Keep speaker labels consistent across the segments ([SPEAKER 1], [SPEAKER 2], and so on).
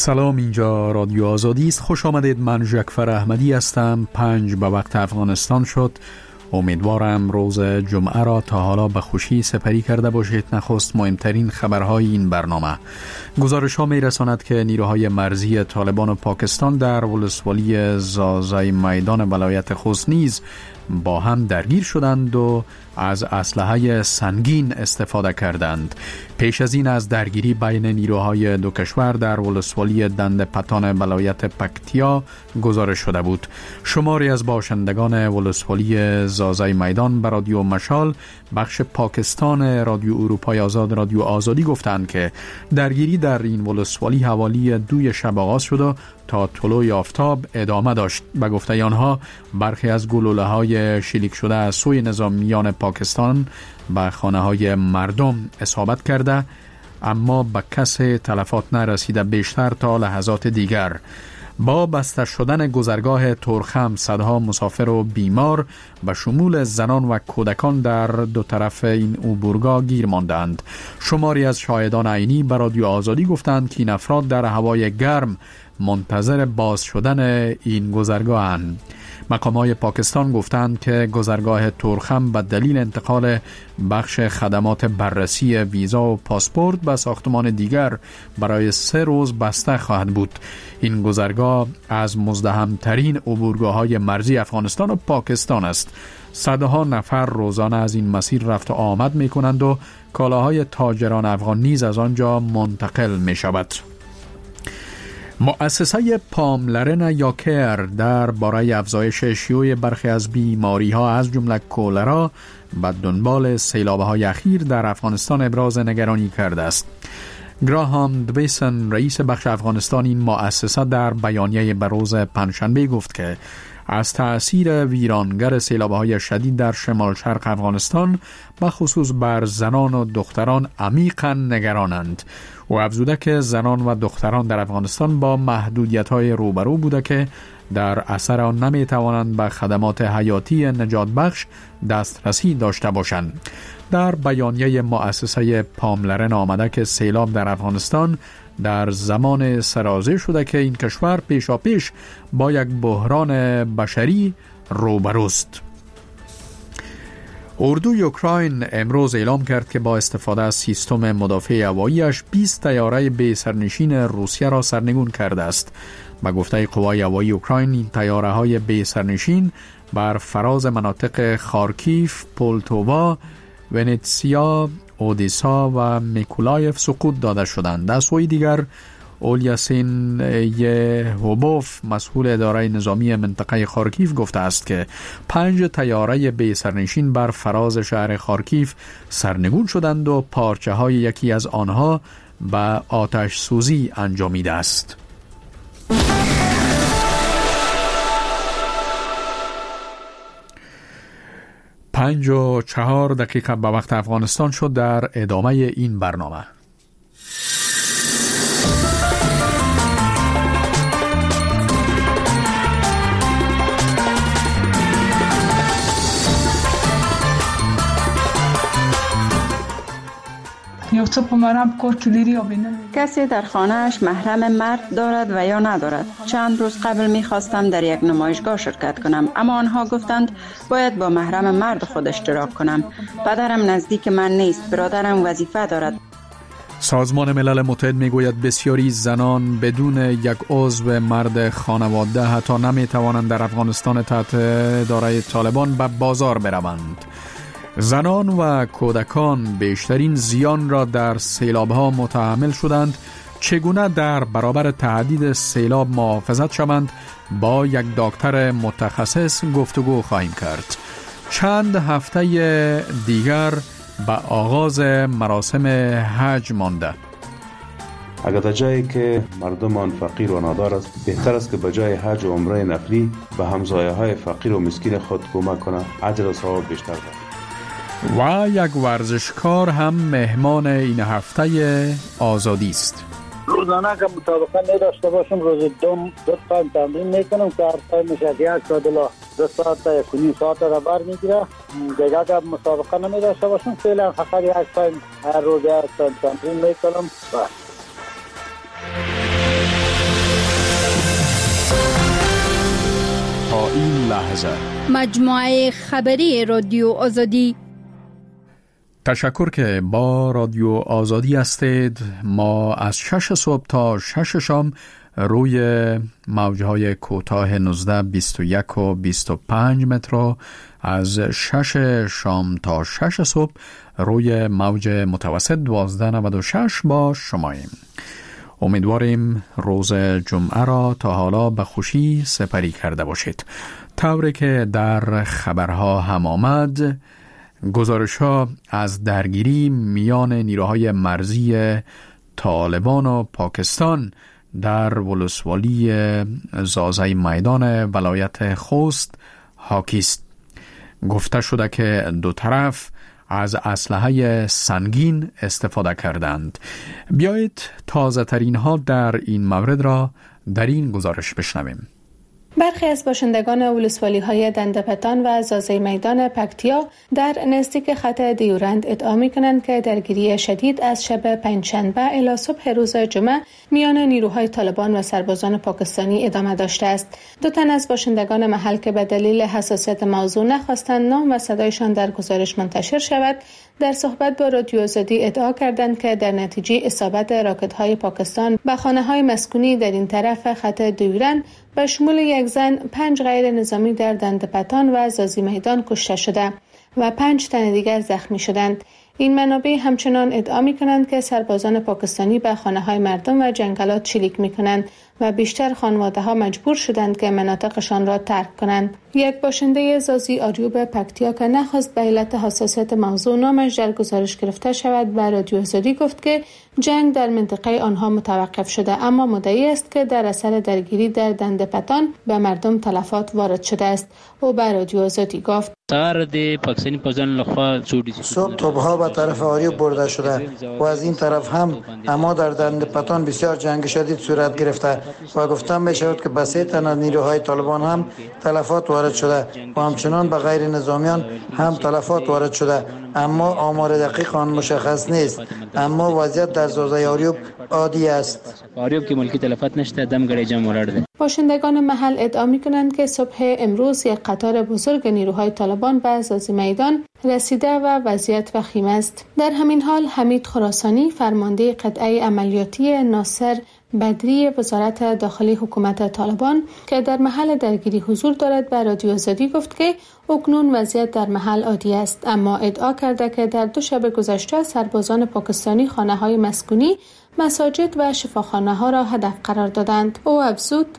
[SPEAKER 1] سلام، اینجا رادیو آزادی است. خوش آمدید. من جعفر احمدی هستم. 5 به وقت افغانستان شد. امیدوارم روز جمعه را تا حالا به خوشی سپری کرده باشید. نخست مهمترین خبرهای این برنامه. گزارش ها می رساند که نیروهای مرزی طالبان و پاکستان در ولسوالی زازای میدان ولایت خوست نیز با هم درگیر شدند و از اسلحه سنگین استفاده کردند. پیش از این از درگیری بین نیروهای دو کشور در ولسوالی دند پتان ولایت پکتیا گزارش شده بود. شماری از باشندگان ولسوالی زازای میدان به رادیو مشال بخش پاکستان رادیو اروپای آزاد رادیو آزادی گفتند که درگیری در این ولسوالی حوالی 2 شب آغاز شد و تا طلوع آفتاب ادامه داشت. به گفته آنها برخی از گلوله‌های شلیک شده از سوی نظامیان پاکستان به خانه‌های مردم اصابت کرده، اما به کسی تلفات نرسیده. بیشتر تا لحظات دیگر با بسته شدن گذرگاه تورخم صدها مسافر و بیمار به شمول زنان و کودکان در دو طرف این عبورگاه گیر ماندند. شماری از شاهدان عینی به رادیو آزادی گفتند که این افراد در هوای گرم منتظر باز شدن این گذرگاهند. مقامات پاکستان گفتند که گذرگاه تورخم به دلیل انتقال بخش خدمات بررسی ویزا و پاسپورت به ساختمان دیگر برای 3 روز بسته خواهد بود. این گذرگاه از مزدحم‌ترین عبورگاه‌های مرزی افغانستان و پاکستان است. صدها نفر روزانه از این مسیر رفت و آمد می‌کنند و کالاهای تاجران افغان نیز از آنجا منتقل می‌شود. مؤسسه پاملرن یا کیر در باره افزایش شیوع برخی از بیماری‌ها از جمله کولرا به دنبال سیلاب‌های اخیر در افغانستان ابراز نگرانی کرده است. گراهام دویسن رئیس بخش افغانستان این مؤسسه در بیانیه به روز پنجشنبه گفت که از تأثیر ویرانگر سیلاب‌های شدید در شمال شرق افغانستان به خصوص بر زنان و دختران عمیقاً نگرانند. و افزوده که زنان و دختران در افغانستان با محدودیت‌های روبرو بوده که در اثر آن نمی‌توانند به خدمات حیاتی نجات بخش دسترسی داشته باشند. در بیانیه مؤسسه پاملرن آمده که سیلاب در افغانستان در زمان سرازیر شده که این کشور پیشاپیش با یک بحران بشری روبروست. اردوی اوکراین امروز اعلام کرد که با استفاده از سیستم مدافع هوایی‌اش 20 طیاره بی سرنشین روسیه را سرنگون کرده است. به گفته قوای هوایی اوکراین این طیاره‌های بی سرنشین بر فراز مناطق خارکیف، پولتووا، ونیتسیا، اودیسا و میکولایف سقوط داده شدند. در سوی دیگر اولیاسین یهوبوف مسئول اداره نظامی منطقه خارکیف گفته است که 5 طیاره بی سرنشین بر فراز شهر خارکیف سرنگون شدند و پارچه های یکی از آنها به آتش سوزی انجامیده است. 5:04 به وقت افغانستان شد. در ادامه این برنامه
[SPEAKER 2] کسی در خانه‌اش محرم مرد دارد و یا ندارد؟ چند روز قبل می‌خواستم در یک نمایشگاه شرکت کنم، اما آنها گفتند باید با محرم مرد خود اشتراک کنم. پدرم نزدیک من نیست، برادرم وظیفه دارد.
[SPEAKER 1] سازمان ملل متحد میگوید بسیاری زنان بدون یک عضو مرد خانواده حتی نمی‌توانند در افغانستان تحت اداره طالبان به بازار بروند. زنان و کودکان بیشترین زیان را در سیلاب‌ها متحمل شدند. چگونه در برابر تهدید سیلاب محافظت شوند؟ با یک دکتر متخصص گفتگو خواهیم کرد. چند هفته دیگر به آغاز مراسم حج مانده.
[SPEAKER 3] اگر در جایی که مردمان فقیر و نادار است، بهتر است که به جای حج و عمره نفلی به همسایه‌های فقیر و مسکین خود کمک کنند. اجر و ثواب بیشتر دارد.
[SPEAKER 1] و یک ورزشکار هم مهمان این هفته آزادی است.
[SPEAKER 4] روزانه که مسابقه نداشته باشم روز دو تایم تمرین میکنم که هر تایمش یک ساعت 2 ساعت تا 1.5 ساعت را بر میگیره. دیگه که مسابقه نمیداشته باشم فعلا فقط یک تایم هر روز یک تایم تمرین میکنم.
[SPEAKER 1] تا این لحظه.
[SPEAKER 5] مجموعه خبری رادیو آزادی.
[SPEAKER 1] تشکر که با رادیو آزادی هستید. ما از 6 صبح تا 6 شام روی موجهای کوتاه 19، 21 و 25 متر، از 6 شام تا 6 صبح روی موج متوسط 1296 با شماییم. امیدواریم روز جمعه را تا حالا به خوشی سپری کرده باشید. طوری که در خبرها هم آمد، گزارش‌ها از درگیری میان نیروهای مرزی طالبان و پاکستان در ولسوالی زازای میدان ولایت خوست حاکی است. گفته شده که دو طرف از اسلحه سنگین استفاده کردند. بیایید تازه ترین ها در این مورد را در این گزارش بشنویم.
[SPEAKER 6] برخی از باشندگان ولسوالی‌های دندپتان و زازای میدان پکتیا در نزدیک خط دیورند ادعا می‌کنند که درگیری شدید از شب پنجشنبه الی صبح روز جمعه میان نیروهای طالبان و سربازان پاکستانی ادامه داشته است. دو تن از باشندگان محل که به دلیل حساسیت موضوع نخواستند نام و صدایشان در گزارش منتشر شود، در صحبت با رادیو آزادی ادعا کردند که در نتیجه اصابت راکت‌های پاکستان به خانه‌های مسکونی در این طرف خط دیورند به شمول یک زن 5 غیر نظامی در دندپتان و زازی میدان کشته شده و 5 تن دیگر زخمی شدند. این منابع همچنان ادعا می‌کنند که سربازان پاکستانی به خانه‌های مردم و جنگلات شلیک می‌کنند و بیشتر خانواده‌ها مجبور شدند که مناطقشان را ترک کنند. یک باشنده زازی آریوب پکتیا که نخواست به علت حساسیت موضوع نامش در گزارش گرفته شود، به رادیو آزادی گفت که جنگ در منطقه آنها متوقف شده، اما مدعی است که در اثر درگیری در دندپتان به مردم تلفات وارد شده است. او به رادیو آزادی گفت:
[SPEAKER 7] صبح توپ‌ها به طرف آریوب برده شده و از این طرف هم، اما در دندپتان بسیار جنگ شدید صورت گرفته و گفتم می شود که به 3 تن از نیروهای طالبان هم تلفات وارد شده و همچنان به غیر نظامیان هم تلفات وارد شده، اما آمار دقیق آن مشخص نیست. اما وضعیت در زازای آریوب عادی است.
[SPEAKER 8] آریوب که ملکی تلفات نشده، دم گره جمع ورده.
[SPEAKER 6] باشندگان محل ادعا می‌کنند که صبح امروز یک قطار بزرگ نیروهای طالبان به زازی میدان رسیده و وضعیت وخیم است. در همین حال حمید خراسانی، فرمانده قطعه عملیاتی ناصر بدری وزارت داخلی حکومت طالبان که در محل درگیری حضور دارد، به رادیو آزادی گفت که اکنون وضعیت در محل عادی است، اما ادعا کرده که در 2 شب گذشته سربازان پاکستانی خانه‌های مسکونی، مساجد و شفاخانه‌ها را هدف قرار دادند. او افزود: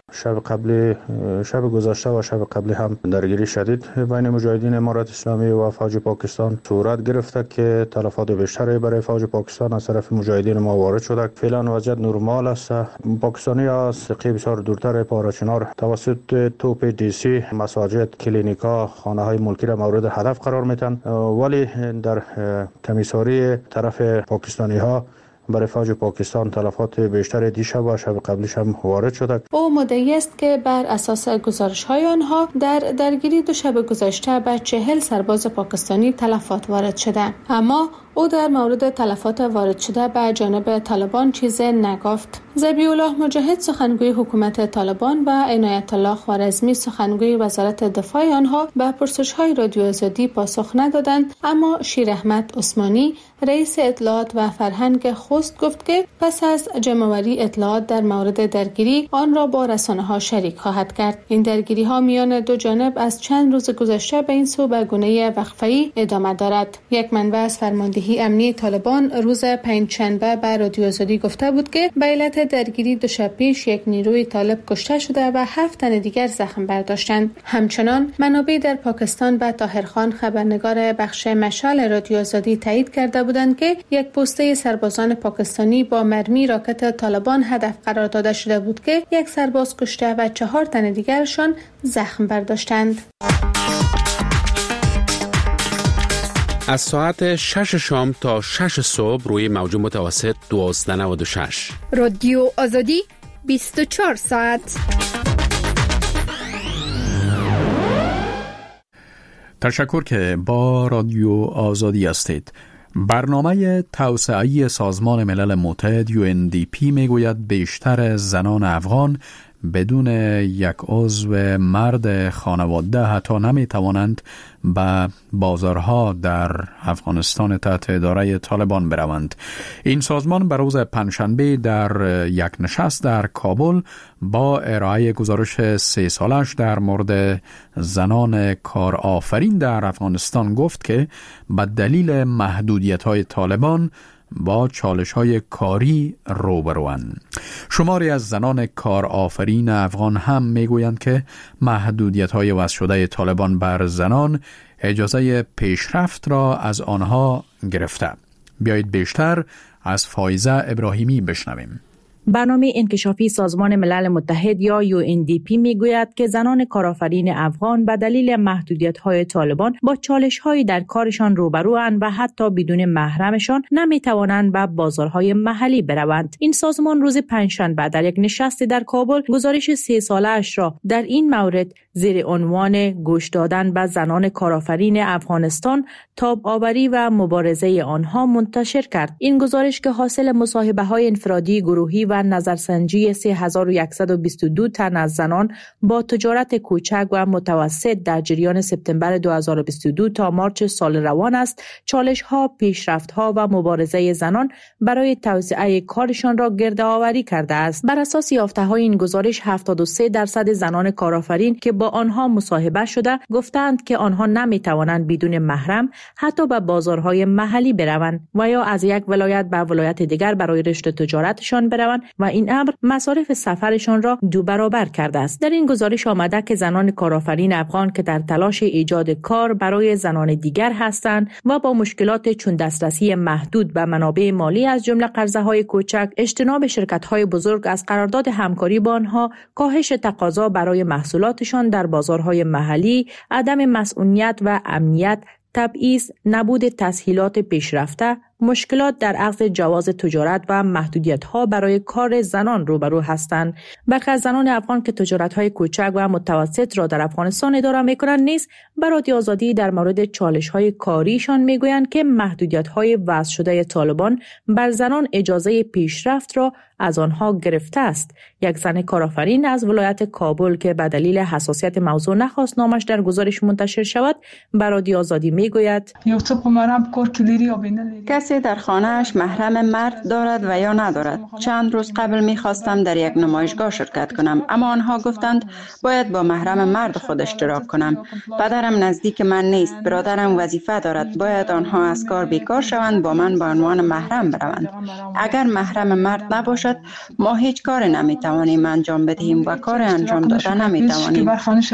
[SPEAKER 9] شب گذشته و شب قبلی هم درگیری شدید بین مجاهدین امارت اسلامی و فوج پاکستان صورت گرفته که تلفات بیشتری برای فوج پاکستان از طرف مجاهدین ما وارد شده. فعلا وضعیت نرمال است. پاکستانی از سقی بسیار دورتر پاراچنار توسط توپ دیسی مساجد، کلینیکا، خانه‌های ملکی را مورد هدف قرار میدن، ولی در تمیزهاری طرف پاکستانی‌ها برای فوج پاکستان تلفات بیشتر دیشب و شب قبلیش هم وارد شده.
[SPEAKER 6] او مدعی است که بر اساس گزارش‌های آنها در درگیری 2 شب گذشته به 40 سرباز پاکستانی تلفات وارد شده، اما او در مورد تلفات وارد شده به جانب طالبان چیزی نگفت. ذبیح الله مجاهد، سخنگوی حکومت طالبان، و عنایت الله خوارزمی، سخنگوی وزارت دفاع آنها، به پرسش‌های رادیو آزادی پاسخ ندادند، اما شیر احمد عثمانی، رئیس اطلاعات و فرهنگ خوست، گفت که پس از جمع‌آوری اطلاعات در مورد درگیری آن را با رسانه‌ها شریک خواهد کرد. این درگیری‌ها میان 2 جانب از چند روز گذشته به این سو به گونه وقفه‌ای ادامه دارد. یک منبع از فرماندهی امنی طالبان روز پنجشنبه به رادیو آزادی گفته بود که به علت درگیری 2 شب پیش یک نیروی طالب کشته شده و 7 تن دیگر زخم برداشتند. همچنان منابع در پاکستان به طاهرخان، خبرنگار بخش مشعل رادیو آزادی، تایید کرده بودند که یک پوسته سربازان پاکستانی با مرمی راکت طالبان هدف قرار داده شده بود که 1 سرباز کشته و 4 تن دیگرشان زخم برداشتند.
[SPEAKER 10] از ساعت 6 شام تا 6 صبح روی موج متوسط 1296.
[SPEAKER 5] رادیو آزادی 24 ساعت.
[SPEAKER 1] تشکر که با رادیو آزادی هستید. برنامه توسعه‌ای سازمان ملل متحد UNDP میگوید بیشتر زنان افغان بدون یک عضو مرد خانواده حتی نمی توانند به بازارها در افغانستان تحت اداره طالبان بروند. این سازمان به روز پنجشنبه در یک نشست در کابل با ارائه گزارش 3 سالش در مورد زنان کارآفرین در افغانستان گفت که به دلیل محدودیت‌های طالبان با چالش‌های کاری روبروند. شماری از زنان کارآفرین افغان هم میگویند که محدودیت‌های وضع شده طالبان بر زنان اجازه پیشرفت را از آنها گرفته. بیایید بیشتر از فایزه ابراهیمی بشنویم.
[SPEAKER 11] برنامه انکشافی سازمان ملل متحد یا UNDP میگوید که زنان کارآفرین افغان به دلیل محدودیت‌های طالبان با چالش‌هایی در کارشان روبروند و حتی بدون محرمشان نمی‌توانند به بازارهای محلی بروند. این سازمان روز پنجشنبه در یک نشست در کابل گزارش 3 ساله اش را در این مورد زیر عنوان گوش دادن به زنان کارآفرین افغانستان، تاب‌آوری و مبارزه آنها منتشر کرد. این گزارش که حاصل مصاحبه‌های انفرادی، گروهی و نظرسنجی 3122 تن از زنان با تجارت کوچک و متوسط در جریان سپتامبر 2022 تا مارچ سال روان است، چالش‌ها، پیشرفت‌ها و مبارزه زنان برای توسعه کارشان را گردآوری کرده است. بر اساس یافته‌های این گزارش 73% زنان کارآفرین که با آنها مصاحبه شده گفتند که آنها نمی‌توانند بدون محرم حتی به بازارهای محلی بروند و یا از یک ولایت به ولایت دیگر برای رشد تجارتشان بروند و این امر مصارف سفرشان را 2 برابر کرده است. در این گزارش آمده که زنان کارآفرین افغان که در تلاش ایجاد کار برای زنان دیگر هستند و با مشکلات چون دسترسی محدود به منابع مالی از جمله قرضه‌های کوچک، اجتناب شرکت‌های بزرگ از قرارداد همکاری با آنها، کاهش تقاضا برای محصولاتشان در بازارهای محلی، عدم مسئولیت و امنیت، تبعیض، نبود تسهیلات پیشرفته، مشکلات در اخذ جواز تجارت و محدودیت‌ها برای کار زنان روبرو هستند. برخی از زنان افغان که تجارت‌های کوچک و متوسط را در افغانستان اداره می‌کنند نیز به رادیو آزادی در مورد چالش‌های کاریشان می‌گویند که محدودیت‌های وضع شده طالبان بر زنان اجازه پیشرفت را از آنها گرفته است. یک زن کارآفرین از ولایت کابل که به دلیل حساسیت موضوع نخواست نامش در گزارش منتشر شود، به رادیو آزادی می‌گوید:
[SPEAKER 2] کسی در خانه‌اش محرم مرد دارد و یا ندارد. چند روز قبل می‌خواستم در یک نمایشگاه شرکت کنم، اما آنها گفتند باید با محرم مرد خود اشتراک کنم. پدرم نزدیک من نیست، برادرم وظیفه دارد، باید آنها از کار بیکار شوند، با من به عنوان محرم بروند. اگر محرم مرد نباشد ما هیچ کاری نمی‌توانیم انجام بدهیم و کار انجام دادن نمی‌توانیم.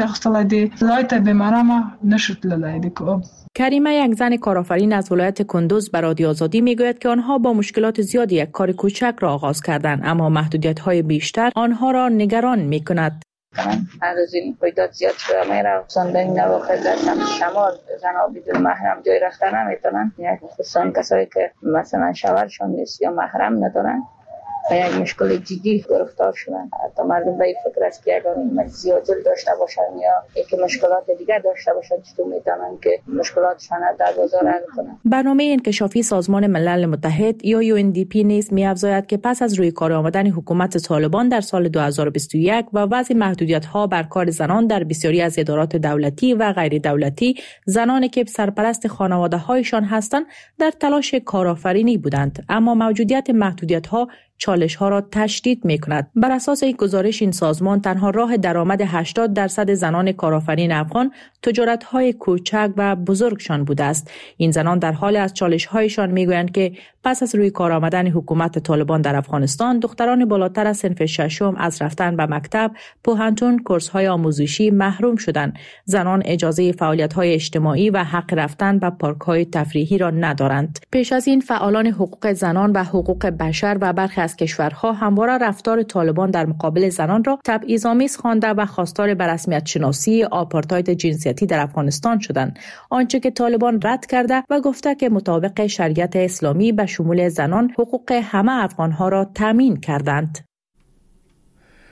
[SPEAKER 11] کریمه، یک زن کارآفرین از ولایت کندوز، به رادیو آزادی میگوید که آنها با مشکلات زیادی یک کار کوچک را آغاز کردند، اما محدودیت‌های بیشتر آنها را نگران می‌کند.
[SPEAKER 12] از این رویداد زیاد شده میره، خصوصا در این نواقع در شمال زنها بدون محرم جای رفتن نمیتونن، خصوصا کسایی که مثلا شوهرشون نیست یا محرم ندارن و یک مشکل جدی گرفتار شدن. حتی مردم به این فکر است که اگر زیادی داشته باشن یا یک مشکلات دیگر داشته باشن چطور میتونن که مشکلاتشان در بازار حل کنن.
[SPEAKER 11] برنامه انکشافی سازمان ملل متحد یا UNDP نیز می‌افزاید که پس از روی کار آمدن حکومت طالبان در سال 2021 و وضع محدودیت‌ها بر کار زنان در بسیاری از ادارات دولتی و غیر دولتی، زنانی که سرپرست خانواده‌هایشان هستند در تلاش کارآفرینی بودند، اما موجودیت محدودیت‌ها چالش‌ها را تشدید می‌کند. بر اساس این گزارش این سازمان تنها راه درآمد 80% زنان کارآفرین افغان تجارت‌های کوچک و بزرگشان بوده است. این زنان در حال از چالش‌هایشان می‌گویند که پس از روی کار آمدن حکومت طالبان در افغانستان، دختران بالاتر از صنف ششم از رفتن به مکتب، پوهنتون، کورس‌های آموزشی محروم شدند. زنان اجازه فعالیت‌های اجتماعی و حق رفتن به پارک‌های تفریحی را ندارند. پیش از این فعالان حقوق زنان و حقوق بشر و برخی از کشورها همواره رفتار طالبان در مقابل زنان را تبعیض‌آمیز خوانده و خواستار به رسمیت شناسی آپارتاید جنسیتی در افغانستان شدند، آنچه که طالبان رد کرده و گفته که مطابق شریعت اسلامی به شمول زنان حقوق همه افغانها را تامین کردند.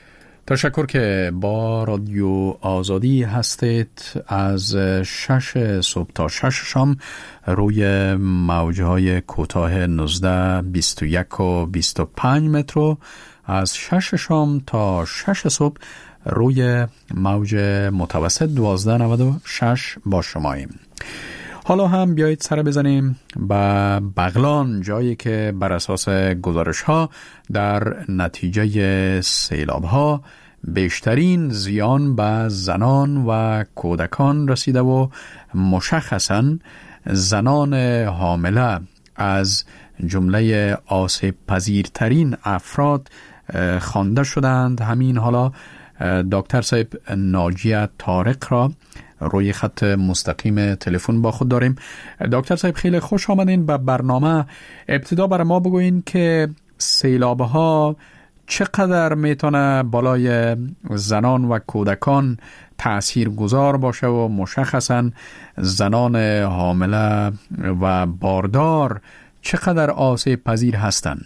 [SPEAKER 1] تشکر که با رادیو آزادی هستید. از 6 صبح تا 6 شام روی موجهای کوتاه 19 21 و 25 متر، از 6 شام تا 6 صبح روی موج متوسط 1296 با شماییم. حالا هم بیایید سر بزنیم به بغلان، جایی که بر اساس گزارش ها در نتیجه سیلاب ها بیشترین زیان به زنان و کودکان رسیده و مشخصاً زنان حامله از جمله آسیب پذیرترین افراد خوانده شدند. همین حالا دکتر صاحب ناجیه طارق را روی خط مستقیم تلفن با خود داریم. دکتر صاحب خیلی خوش آمدین به برنامه. ابتدا برای ما بگوین که سیلاب ها چقدر میتونه بالای زنان و کودکان تأثیر گذار باشه و مشخصا زنان حامله و باردار چقدر آسیب پذیر هستند؟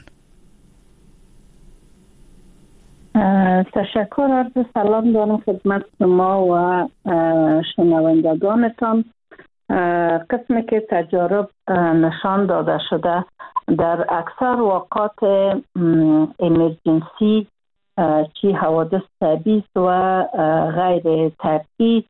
[SPEAKER 13] تشکر، عرض سلام دارم خدمت شما و شنوندگانتان. قسمی که تجارب نشان داده شده در اکثر واقعات امرجنسی چی حوادث طبیعی و غیر طبیعی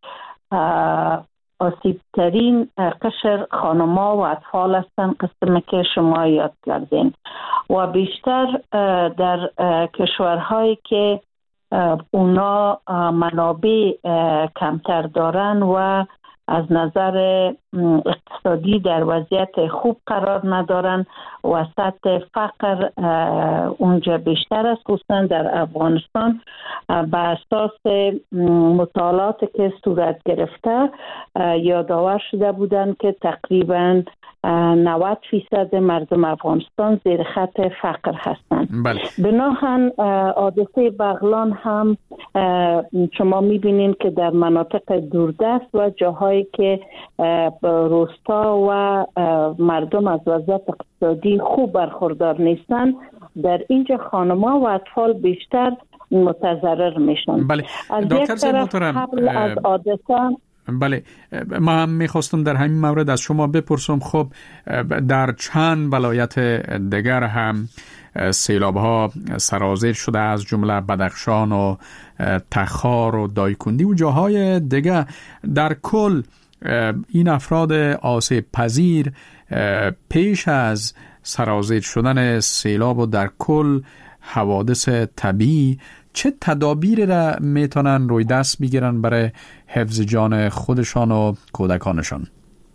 [SPEAKER 13] آسیبترین قشر خانم‌ها و اطفال هستند، قسمی که شما یاد کردین، و بیشتر در کشورهایی که اونا منابع کمتر دارن و از نظر اقتصادی در وضعیت خوب قرار ندارن و سطح فقر اونجا بیشتر است. خصوصا در افغانستان به اساس مطالعاتی که صورت گرفته یادآور شده بودند که تقریباً 90% مردم افغانستان زیر خط فقر هستند. بناهن حادثه بغلان هم شما میبینید که در مناطق دوردست و جاهایی که روستا و مردم از وضعیت اقتصادی خوب برخوردار نیستند، در اینجا خانم‌ها و اطفال بیشتر متضرر میشن.
[SPEAKER 1] بله دکتر صاحب محترم،
[SPEAKER 13] از حادثه
[SPEAKER 1] بله ما هم میخواستم در همین مورد از شما بپرسم، خب در چند ولایت دیگر هم سیلاب ها سرازیر شده، از جمله بدخشان و تخار و دایکندی و جاهای دیگر. در کل این افراد آسیب پذیر پیش از سرازیر شدن سیلاب و در کل حوادث طبیعی چه تدابیر را میتونن روی دست بگیرن برای حفظ جان خودشان و کودکانشان؟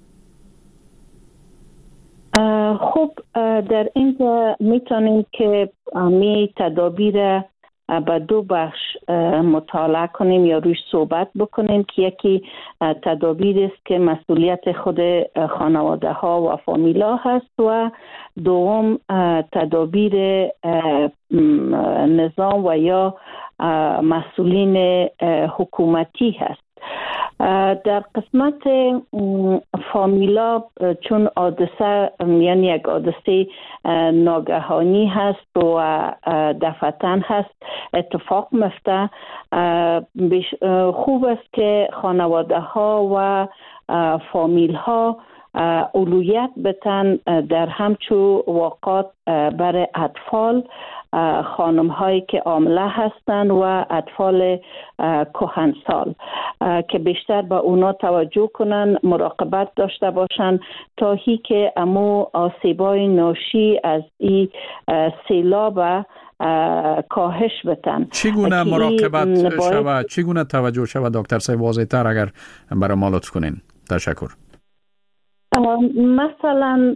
[SPEAKER 13] خب در اینجا میتونیم که می تدابیر به دو بخش مطالعه کنیم یا روش صحبت بکنیم که یکی تدابیر است که مسئولیت خود خانواده ها و فامیلا هست و دوم تدابیر نظام و یا مسئولین حکومتی هست. در قسمت فامیلا چون حادثه یعنی یک حادثه ناگهانی هست و دفعتاً هست اتفاق میفته، خوب است که خانواده ها و فامیل ها اولویت بتن در همچو واقعات برای اطفال، خانم هایی که حامله هستند و اطفال کهنسال که بیشتر به اونا توجه کنن، مراقبت داشته باشن تا هی که امو آسیبای ناشی از این سیلاب کاهش بتن.
[SPEAKER 1] چگونه مراقبت شود؟ چگونه توجه شود دکتر صاحب؟ واضح تر اگر برای ما لطف کنین. تشکر.
[SPEAKER 13] مثلا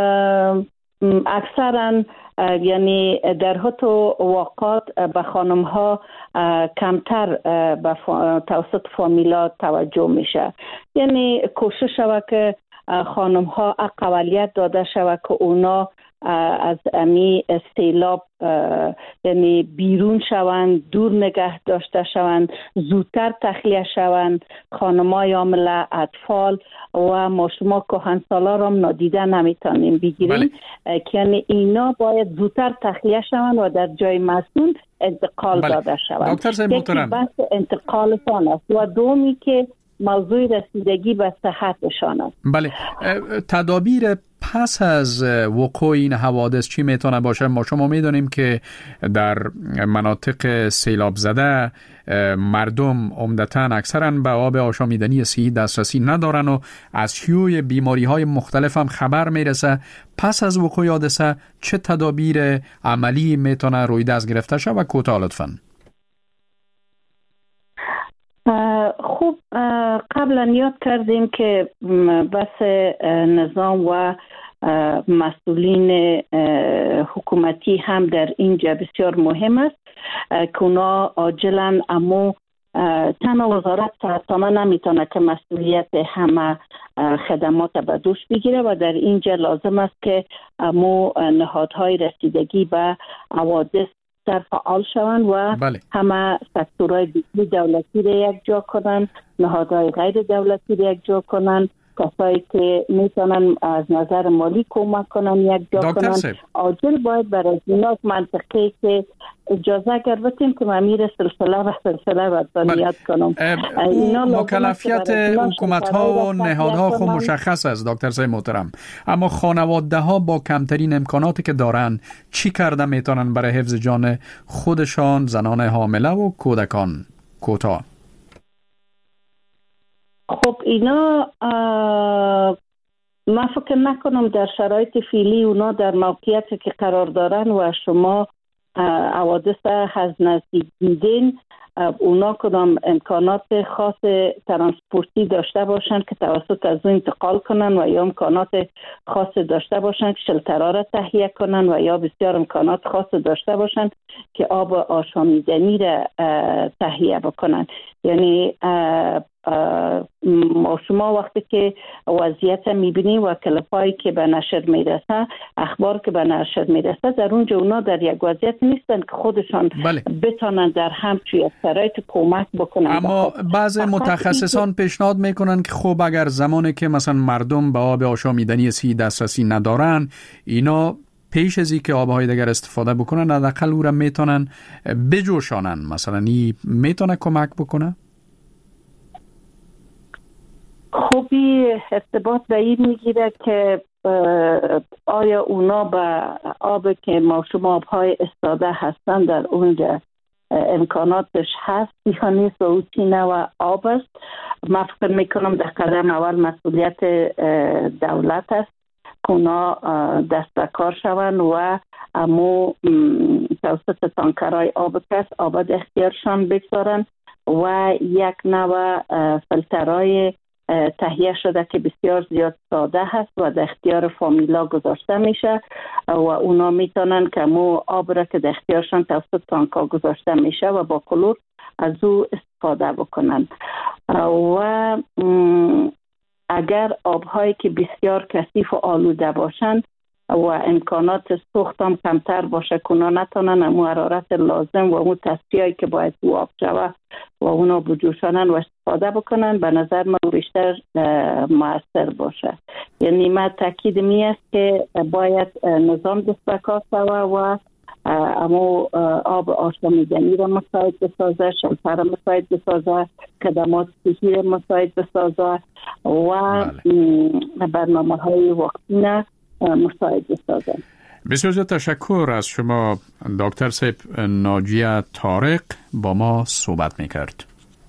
[SPEAKER 13] اکثرا یعنی در حتی واقعات به خانم ها کمتر به توسط فامیلا توجه میشه، یعنی کوشش شود که خانم ها اقلیت داده شود که اونا از امی سیلاب یعنی بیرون شوند، دور نگه داشته شوند، زودتر تخلیه شوند. خانمای عامل، اطفال و ما شما کهنسالا را نادیده نمیتونیم بگیریم که یعنی اینا باید زودتر تخلیه شوند و در جای مسئول انتقال داده شوند.
[SPEAKER 1] دکتر صاحب محترم،
[SPEAKER 13] بحث انتقالشان است و دومی که موضوع رسیدگی به صحتشان است.
[SPEAKER 1] بله، تدابیر پس از وقوع این حوادث چی میتونه باشه؟ ما شما میدونیم که در مناطق سیلاب زده مردم عمدتاً اکثراً به آب آشامیدنی صحی دسترسی ندارن و از شیوع بیماری های مختلف هم خبر میرسه. پس از وقوع حادثه چه تدابیر عملی میتونه روی دست گرفته شه و کوتاه لطفاً؟
[SPEAKER 13] خوب، قبلا یاد کردیم که بس نظام و مسئولین حکومتی هم در اینجا بسیار مهم است که اونا عاجلا امو تنها وزارت صحتانه نمیتونه که مسئولیت همه خدمات به دوش بگیره و در اینجا لازم است که امو نهادهای رسیدگی به حوادث در فعال شوند و همه سکتورهای دولتی را یک جا کنند، نهادهای غیر دولتی را یک جا کنند، کسایی که میتونن از نظر مالی کمک کنن یک جا کنن. عاجل باید برای اینا منطقه که اجازه اگر بتیم که ممیر سلسله باید بنیاد کنم.
[SPEAKER 1] مکلفیت حکومت ها و نهادها خود مشخص است دکتر صاحب محترم، اما خانواده ها با کمترین امکاناتی که دارن چی کرده میتونن برای حفظ جان خودشان، زنان حامله و کودکان؟ کوتاه.
[SPEAKER 13] خب اینا من فکر نکنم در شرایط فعلی اونا در موقعیتی که قرار دارن و شما حوادث از نزدیک دیدین، اونا کدام امکانات خاص ترانسپورتی داشته باشن که توسط از اون انتقال کنن و یا امکانات خاص داشته باشن که شلترها را تهیه کنن و یا بسیار امکانات خاص داشته باشن که آب آشامیدنی را تهیه بکنن. یعنی شما وقتی که وضعیت میبینیم و کلپایی که به نشر میرسه، اخبار که به نشر میرسه، در اونجا اونا در یک وضعیت نیستن که خودشان بتانن در همچین شرایط کمک بکنن.
[SPEAKER 1] اما بعض متخصصان پیشنهاد میکنن که خب اگر زمانی که مثلا مردم به آب آشامیدنی صحی دسترسی ندارن، اینا پیش از که آبهای دیگر استفاده بکنن حداقل او را میتونن بجوشانن، مثلا این میتونه کمک بکنه؟
[SPEAKER 13] خوبی ارتباط به این میگیره که آیا اونا به آب که ما شما آبهای استاده هستن در اونجا امکاناتش هست یا نیست و او چینه و آب است. من فکر میکنم در قدم اول مسئولیت دولت است که اونا دست به کار شوند و امو توسط تانکرهای آب کس آب اختیارشان بگذارن و یک نوع فلترهای تهیه شده که بسیار زیاد ساده هست و در اختیار فامیلا گذاشته میشه و اونا میتونن که مو آب را که در اختیارشان توسط تانکا گذاشته میشه و با کلور از او استفاده بکنن. و اگر آبهایی که بسیار کثیف و آلوده باشن و امکانات سوخت هم کمتر باشه که اونا نتونن امو حرارت لازم و امو تصفیه‌ای که باید تو آب شوه و اونا بجوشانن و استفاده بکنن، به نظر من بیشتر مؤثر باشه. یعنی من تاکید می است که باید نظام دست به کار شوه و امو آب آشامیدنی را مساعد بسازه، شلتر را مساعد بسازه، خدمات صحی را مساعد بسازه و برنامه های وقتینه مساعد بسازه.
[SPEAKER 1] بسیار زیاد تشکر از شما دکتر صاحب. ناجیه طارق با ما صحبت میکرد.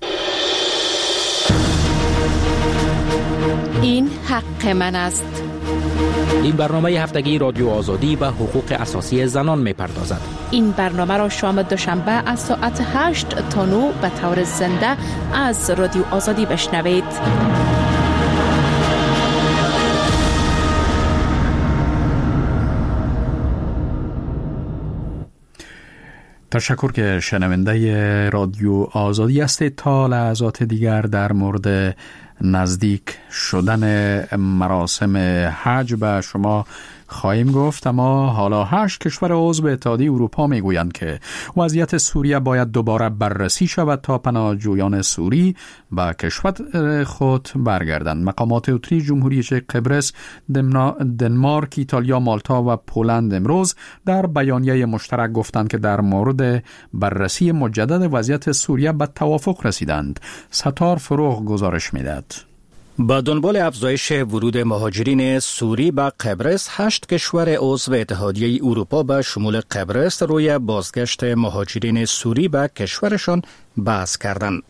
[SPEAKER 14] این حق من است.
[SPEAKER 15] این برنامه هفتگی رادیو آزادی به حقوق اساسی زنان میپردازد.
[SPEAKER 14] این برنامه را شام دوشنبه از ساعت 8 تا 9 به طور زنده از رادیو آزادی بشنوید.
[SPEAKER 1] تشکر که شنونده رادیو آزادی هستید. تا لحظات دیگر در مورد نزدیک شدن مراسم حج به شما خواهیم گفت، اما حالا 8 کشور عضو اتحادیه اروپا میگویند که وضعیت سوریه باید دوباره بررسی شود تا پناهجویان سوری به کشور خود برگردند. مقامات اتریش، جمهوری چک، قبرس، دنمارک، ایتالیا، مالتا و پولند امروز در بیانیه مشترک گفتند که در مورد بررسی مجدد وضعیت سوریه به توافق رسیدند. ستار فروغ گزارش میدهد.
[SPEAKER 16] با دنبال افزایش ورود مهاجرین سوری به قبرس، 8 کشور عضو اتحادیه اروپا به شمول قبرس روی بازگشت مهاجرین سوری به کشورشان بحث کردند.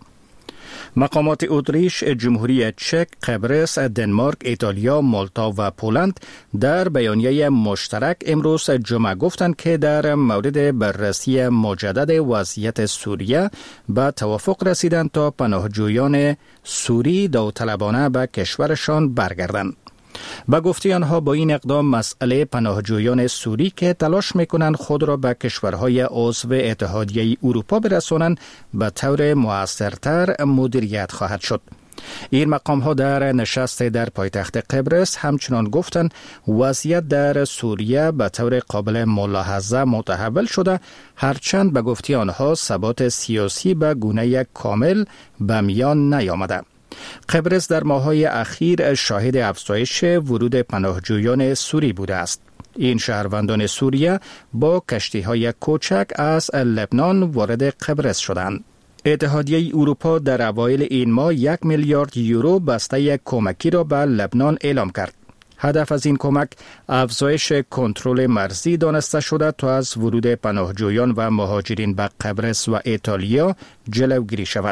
[SPEAKER 16] مقامات اتریش، جمهوری چک، قبرس، دنمارک، ایتالیا، مالتا و پولند در بیانیه مشترک امروز جمعه گفتند که در مورد بررسی مجدد وضعیت سوریه به توافق رسیدند تا پناهجویان سوری داوطلبانه به کشورشان برگردند. با گفته آنها با این اقدام مسئله پناهجویان سوری که تلاش میکنند خود را به کشورهای عضو اتحادیه اروپا برسانند به طور مؤثرتر مدیریت خواهد شد. این مقام ها در نشست در پایتخت قبرس همچنان گفتند وضعیت در سوریه به طور قابل ملاحظه متحول شده، هرچند به گفته آنها ثبات سیاسی به گونه کامل به میان نیامده. قبرس در ماه‌های اخیر شاهد افزایش ورود پناهجویان سوری بوده است. این شهروندان سوریه با کشتی‌های کوچک از لبنان وارد قبرس شدند. اتحادیه اروپا در اوایل این ماه 1 میلیارد یورو بسته کمکی را به لبنان اعلام کرد. هدف از این کمک افزایش کنترل مرزی دانسته شده تا از ورود پناهجویان و مهاجرین به قبرس و ایتالیا جلوگیری شود.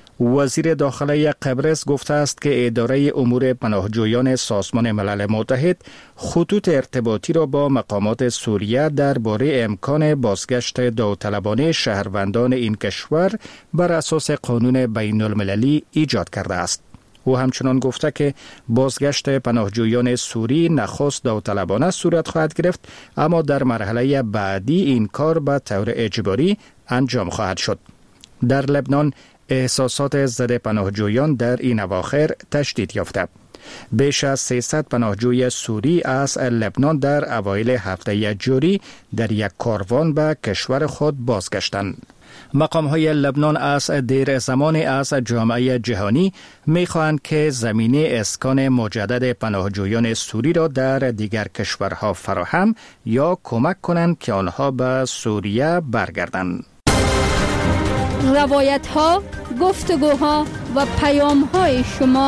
[SPEAKER 16] وزیر داخلی قبرس گفته است که اداره امور پناهجویان سازمان ملل متحد خطوط ارتباطی را با مقامات سوریه درباره امکان بازگشت داوطلبانه شهروندان این کشور بر اساس قانون بین المللی ایجاد کرده است. او همچنان گفته که بازگشت پناهجویان سوری نخست داوطلبانه صورت خواهد گرفت، اما در مرحله بعدی این کار به طور اجباری انجام خواهد شد. در لبنان احساسات ضد پناهجویان در این اواخر تشدید یافته. بیش از 300 پناهجوی سوری از لبنان در اوایل هفته جاری در یک کاروان به کشور خود بازگشتند. مقام‌های لبنان از دیر زمانی از جامعه جهانی می‌خواهند که زمینه اسکان مجدد پناهجویان سوری را در دیگر کشورها فراهم یا کمک کنند که آنها به سوریه برگردند.
[SPEAKER 5] روایت ها، گفتگوها و پیام های شما.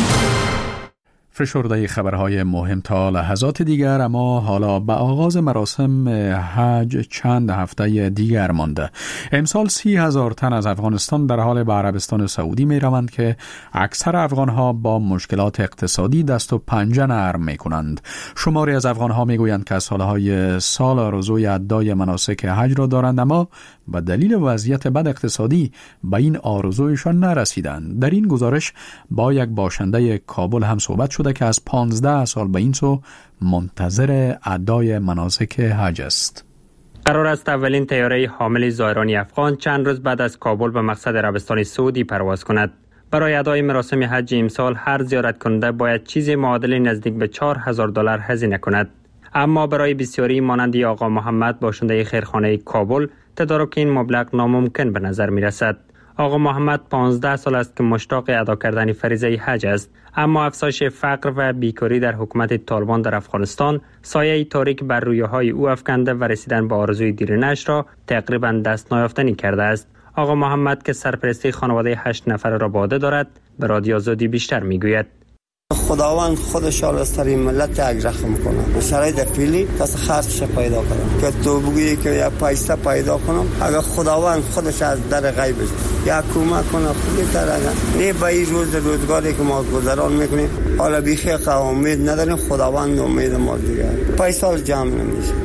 [SPEAKER 1] فشرده خبرهای مهم تا لحظات دیگر، اما حالا به آغاز مراسم حج چند هفته دیگر مانده. امسال 30,000 تن از افغانستان در حال به عربستان سعودی می روند که اکثر افغانها با مشکلات اقتصادی دست و پنجه نرم می کنند. شماری از افغانها می گویند که از سالهای سال آرزوی ادای مناسک حج را دارند، اما به دلیل وضعیت بد اقتصادی به این آرزویشان نرسیدند. در این گزارش با یک باشنده کابل هم صحبت شده که از 15 سال به این سو منتظر ادای مناسک حج است.
[SPEAKER 17] قرار است اولین طیاره حامل زائران افغان چند روز بعد از کابل به مقصد عربستان سعودی پرواز کند. برای ادای مراسم حج امسال هر زیارت کننده باید چیزی معادل نزدیک به $4,000 هزینه کند. اما برای بسیاری مانند آقا محمد باشنده خیرخانه کابل تدارک این مبلغ ناممکن به نظر می رسد. آقا محمد 15 سال است که مشتاق ادا کردن فریضه حج است، اما افزایش فقر و بیکاری در حکومت طالبان در افغانستان سایه تاریک بر رویاهای او افکنده و رسیدن به آرزوی دیرینه‌اش را تقریبا دست نیافتنی کرده است. آقا محمد که سرپرستی خانواده 8 نفر را به عهده دارد به رادیو آزادی بیشتر میگوید.
[SPEAKER 18] خداوند خودش از سر این ملت یک رحم کنه. شرایط فعلی کس خاصش پیدا کنه که تو بگویی که یا پیسه پیدا کنم، اگر خداوند خودش از در غیب یا کمک کنه خوبی تر نه به این روزگاری که ما گذران میکنیم حالا بیخی امید نداریم، خداوند امید ما دیگه پیسه جمع نمیشه.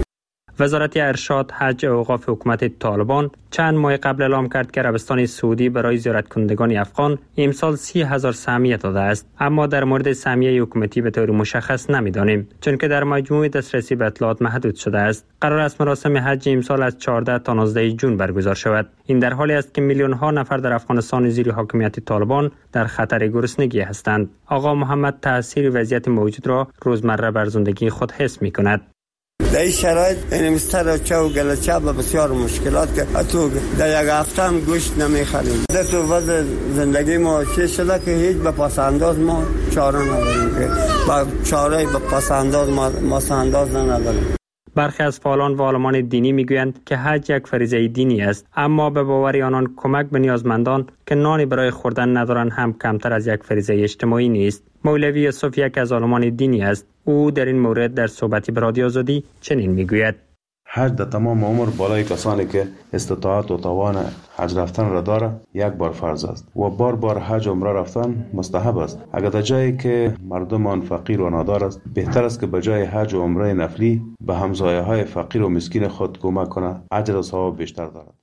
[SPEAKER 17] وزارت ارشاد، حج و اوقاف حکومت طالبان چند ماه قبل اعلام کرد که عربستان سعودی برای زیارت کنندگان افغان امسال 30,000 سهمیه داده است، اما در مورد سهمیه حکومتی به طور مشخص نمی‌دانیم، چون که در مجموع دسترسی به اطلاعات محدود شده است. قرار است مراسم حج امسال از 14 تا 19 جون برگزار شود. این در حالی است که میلیون ها نفر در افغانستان زیر حاکمیت طالبان در خطر گرسنگی هستند. آقا محمد تاثیر وضعیت موجود را روزمره بر زندگی خود حس می‌کند.
[SPEAKER 18] در این شرایط این مستر و گلچه به بسیار مشکلات که تو در یک هفته هم گوشت نمیخریم. در تو وضع زندگی ما چه شده که هیچ به پسنداز ما چاره نداریم، که با چاره به پسنداز ما سنداز نداریم.
[SPEAKER 17] برخی از فعالان و عالمان دینی میگویند که حج یک فریضه دینی است، اما به باور آنان کمک به نیازمندان که نانی برای خوردن ندارند هم کمتر از یک فریضه اجتماعی نیست. مولوی یوسف یک از عالمان دینی است. او در این مورد در صحبتی به رادیو آزادی چنین میگوید:
[SPEAKER 3] حج در تمام عمر بالای کسانی که استطاعت و توان حج رفتن را داره یک بار فرض است و بار حج عمره رفتن مستحب است. اگر در جایی که مردم آن فقیر و نادار است، بهتر است که به جای حج و عمره نفلی به همسایه های فقیر و مسکین خود کمک کنه، اجر و ثواب بیشتر دارد.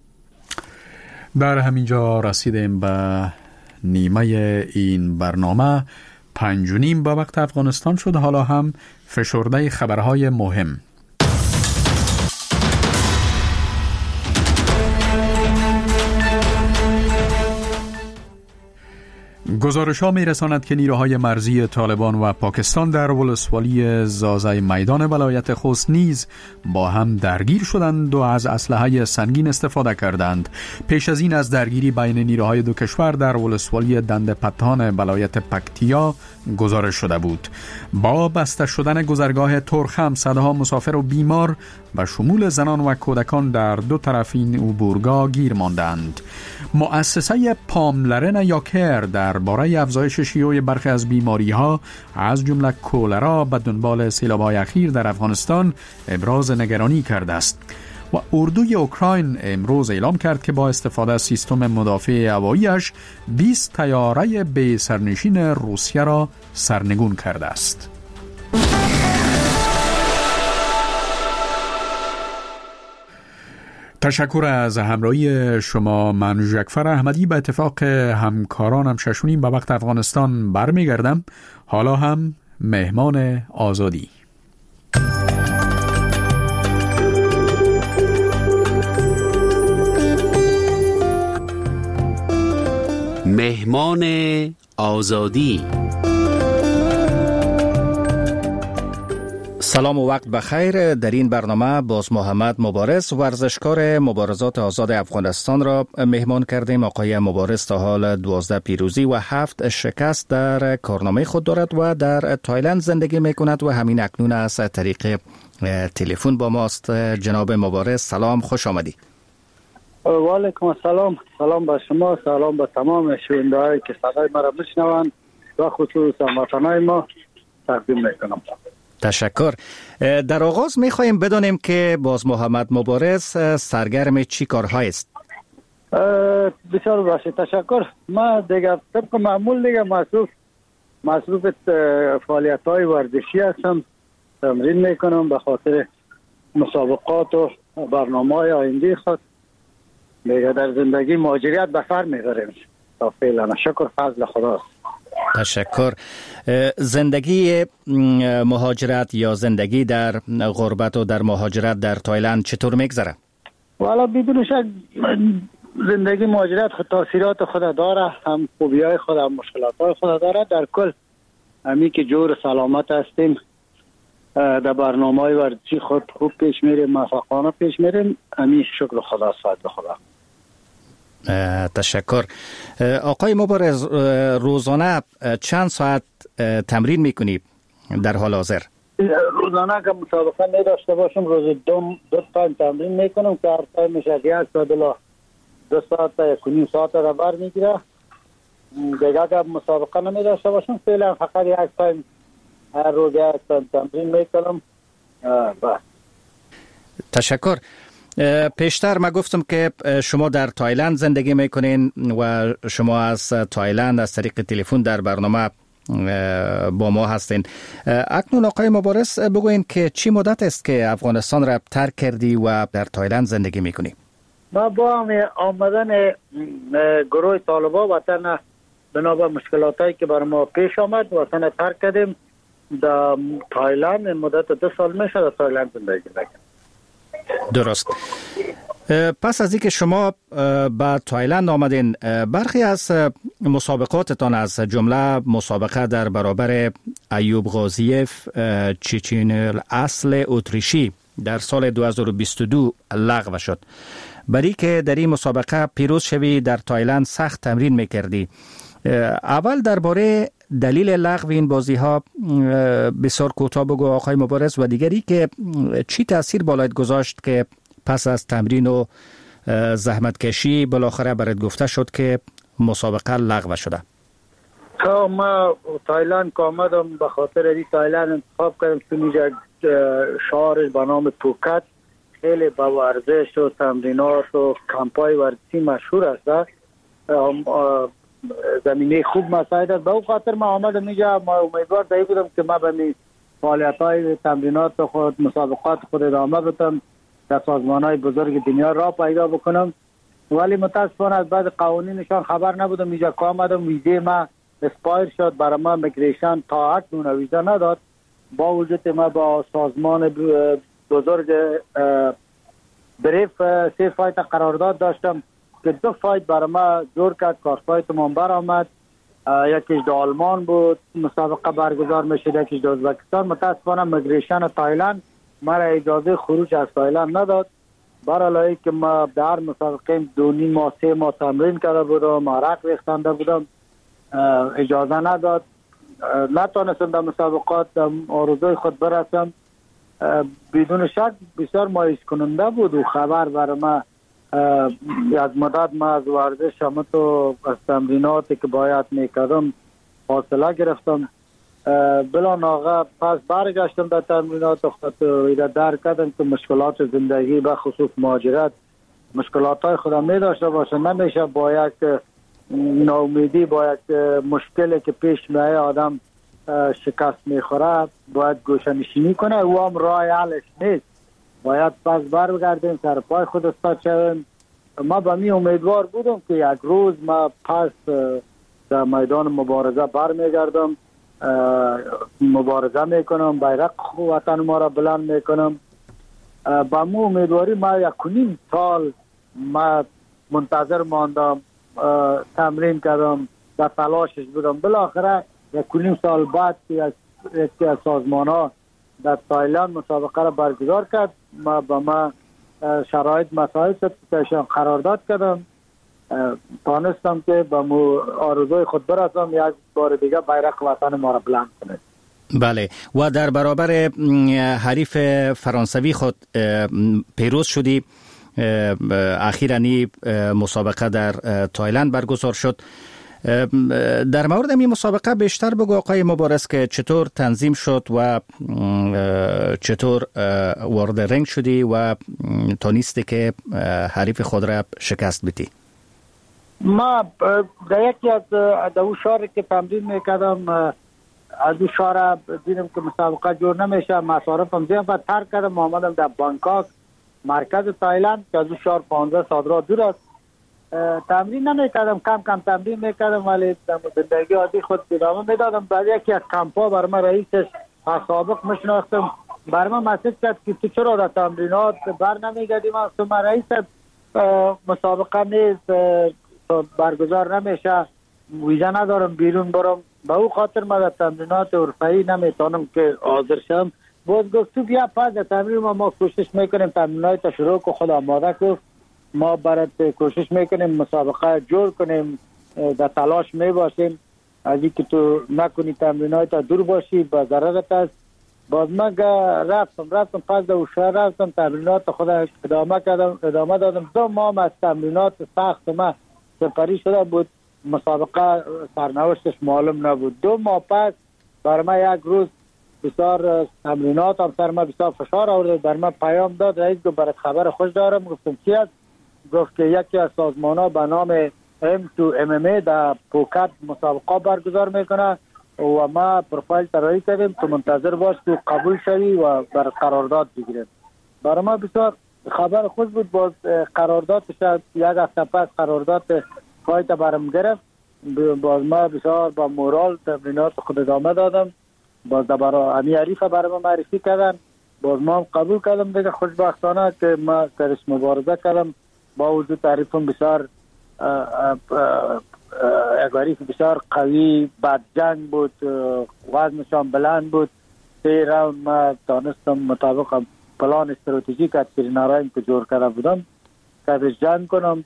[SPEAKER 1] در همینجا رسیدیم به نیمه این برنامه. 5:30 به وقت افغانستان شد. حالا هم فشرده خبرهای مهم. گزارش‌ها می‌رساند که نیروهای مرزی طالبان و پاکستان در ولسوالی زازای میدان ولایت خوست نیز با هم درگیر شدند و از اسلحه سنگین استفاده کردند. پیش از این از درگیری بین نیروهای دو کشور در ولسوالی دندپتان ولایت پکتیا گزارش شده بود. با بسته شدن گذرگاه ترخم، صدها مسافر و بیمار و شمول زنان و کودکان در دو طرف این عبورگاه گیر ماندند. مؤسسه پاملرن یا کر درباره افزایش شیوع برخی از بیماری‌ها از جمله کولرا به دنبال سیلاب‌های اخیر در افغانستان ابراز نگرانی کرده است. و اردوی اوکراین امروز اعلام کرد که با استفاده از سیستم مدافع هوایی‌اش 20 طیاره به سرنشین روسیه را سرنگون کرده است. تشکر از همراهی شما. من جعفر احمدی به اتفاق همکارانم 6:30 به وقت افغانستان برمیگردم. حالا هم مهمان آزادی.
[SPEAKER 10] مهمان آزادی.
[SPEAKER 16] سلام و وقت بخیر. در این برنامه باز محمد مبارز، ورزشکار مبارزات آزاد افغانستان را مهمان کردیم. آقای مبارز تا حال 12 پیروزی و 7 شکست در کارنامه خود دارد و در تایلند زندگی می کند و همین اکنون از طریق تلفن با ماست. جناب مبارز سلام، خوش آمدی.
[SPEAKER 4] و علیکم السلام. سلام به شما، سلام به تمام شنونده‌هایی که صدای ما را میشنوند و خصوصا وطنای ما تقدیم میکنم.
[SPEAKER 16] تشکر. در آغاز میخواهیم بدانیم که باز محمد مبارز سرگرم چی کارهای است؟
[SPEAKER 4] بسیار باشید، تشکر. ما دیگه طبق معمول دیگه مصروف فعالیت‌های ورزشی هستم. تمرین میکنم به خاطر مسابقات و برنامه‌های آینده خود. دیگه در زندگی مهاجرت به سر میبریم تا فعلا. شکر فضل خداست.
[SPEAKER 16] تشکر. زندگی مهاجرت یا زندگی در غربت و در مهاجرت در تایلند چطور میگذره؟
[SPEAKER 4] والا بدون شک زندگی مهاجرت خود تاثیرات خود داره، هم خوبی‌های خود هم مشکلات‌های خود داره. در کل همین که جور سلامت هستیم، در برنامه‌های ورزشی خود خوب پیش میریم، موفقانه پیش میریم. همین شکر خداست، فضل خدا.
[SPEAKER 16] تشکر. آقای مبارز، روزانه چند ساعت تمرین میکنی در حال حاضر؟
[SPEAKER 4] روزانه که مسابقه نداشته باشم روز دو تایم تمرین میکنم که هر تایمش از 1 ساعت الی 2 ساعت تا 1.5 ساعت را بر میگیره. دیگه که مسابقه نمیداشته باشم فعلا فقط 1 تایم هر روز 1 تایم تمرین میکنم. بس.
[SPEAKER 16] تشکر. پیشتر ما گفتم که شما در تایلند زندگی میکنین و شما از تایلند از طریق تلفن در برنامه با ما هستین. اکنون آقای مبارز بگوین که چی مدت است که افغانستان را ترک کردی و در تایلند زندگی میکنی؟
[SPEAKER 4] ما با آمدن گروه طالبان وطن بنابر مشکلاتی که بر ما پیش آمد وطن ترک کردیم. در تایلند مدت 2 سال میشه در تایلند زندگی میکنم.
[SPEAKER 16] درست. پس از اینکه شما به تایلند آمدین، برخی از مسابقاتتان از جمله مسابقه در برابر ایوب غازیف چچین الاصل اتریشی در سال 2022 لغو شد. برای که در این مسابقه پیروز شوی در تایلند سخت تمرین میکردی. اول درباره دلیل لغو این بازی ها بسیار کوتاه بگو آقای مبارز، و دیگری که چی تاثیر بالایت گذاشت که پس از تمرین و زحمت کشی بالاخره برات گفته شد که مسابقه لغو شده؟
[SPEAKER 4] ما تایلند که آمدم به خاطر این تایلند انتخاب کردم که اینجا شهر به نام پوکت خیلی با ورزش و تمرینات و کمپای ورزشی مشهور است. زمینه خوب مساعد است. به اون خاطر ما آمدم اینجا. ما امیدوار دایی بودم که ما به فعالیت‌های تمرینات خود مسابقات خود ادامه بدم، در سازمان‌های بزرگ دنیا را پیدا بکنم، ولی متاسفانه از بعد قوانینشان خبر نبودم. اینجا که آمدم ویزه ما اسپایر شد، برای ما میگریشن تا اکنون ویزا نداد. با وجود ما با سازمان بزرگ بریف 3 فایت قرارداد داشتم که 2 فایت برای ما جور کرد. کار فایت من برآمد، یکیش در آلمان بود مسابقه برگزار میشد، یکیش در ازبکستان. متاسفانه میگریشن تایلند مرا اجازه خروج از تایلند نداد. برای که ما در مسابقه 2.5 ماه 3 ماه تمرین کرده بودم، عرق ریختنده بودم، اجازه نداد. نتونستم در مسابقات آرزوی خود برسم. بدون شک بسیار مایوس کننده بود و خبر برای ما از مدت ما از ورزش همت و از تمریناتی که باید میکردم فاصله گرفتم. بلا ناغه پس برگشتم در تمرینات و خود درک کردم که مشکلات زندگی به خصوص مهاجرت مشکلات های خودم می داشته باشه. نمیشه با یک ناامیدی، با یک مشکلی که پیش میایه آدم شکست میخوره باید گوشه‌نشینی کنه. او هم راه حلش نیست. باید پس برگردیم سر پای خود استاد شویم. ما به می امیدوار بودم که یک روز ما پس در میدان مبارزه برمیگردم، مبارزه میکنم، بیرق وطن ما را بلند میکنم. با مو امیدواری ما 1.5 سال ما منتظر ماندم، تمرین کردم، در تلاشش بودم. بالاخره 1.5 سال بعد که یکی از سازمان ها در تایلند مسابقه را برگزار کرد، ما با ما شرایط مسائل که قرارداد کردم، تانستم که با آرزوی خود برسم، یک بار دیگه بیرق وطن ما را بلند کنه.
[SPEAKER 16] بله. و در برابر حریف فرانسوی خود پیروز شدی. اخیراً مسابقه در تایلند برگزار شد. در مورد این مسابقه بیشتر بگو آقای مبارز که چطور تنظیم شد و چطور وارد رنگ شدی و تونستی که حریف خود را شکست بدی.
[SPEAKER 4] ما در یکی از دو شهر که تمرین میکردم، از دو شهر دیدم که مسابقه جور نمیشه، مصارفم زیاد و ترک کردم. آمدم در بانکاک مرکز تایلند که از دو شهر 15 ساعت راه دور است. تمرین نمیکردم، کم کم تمرین میکردم، ولی در زندگی عادی خود ادامه میدادم. بعد یکی از کمپا بر من رئیسش سابق میشناختم، بر من مسیج کرد که تو چرا در تمرینات بر نمیگردی؟ من رئیس مسابقه نیست، برگزار نمیشه، ویزا ندارم بیرون برم، به او خاطر من در تمرینات حرفه‌ای نمیتونم که حاضر شم. باز گفت تو بیا پس در تمرین ما کوشش میکنیم تمرینات شروع کو، خود آماده کو، ما برات کوشش میکنیم مسابقه جور کنیم، در تلاش میباشیم. از اینکه تو نکنی تمرینات دور باشی با ضررت است. باز من رفتم پس در شهر رفتم تمرینات خود ادامه دادم. 2 ماه از تمرینات سخت ما سپری شده بود، مسابقه سرنوشتش معلوم نبود. 2 ماه پس بر ما یک روز بسیار تمرینات هم سر ما بسیار فشار آورد. بر ما پیام داد، رئیس گفت برات خبر خوش دارم. گفتم چی است؟ گفت که یکی از سازمان ها به نام M2MMA در پوکت مسابقه برگزار میکنه. و ما پروفایل طراحی کردیم تو منتظر باش تو قبول شوی و بر قرارداد بگیریم. برای ما بسیار خبر خوش بود. باز قراردادش یک هفته پس قرارداد فایت برم گرفت. باز ما بسیار با مورال تمرینات خود ادامه دادم. باز برای امی عریف برای ما معرفی کردن. باز ما هم قبول کردم دیگه. خوشبختانه که ما درش مبارزه کردم. با وجود تعریفم بسیار عریف بسیار قوی، بد جنگ بود، وزنشان بلند بود. 3 راوند ما دانستم مطابق پلان استراتژیک از سرینارایم که جور کرده بودم که جنگ کنم.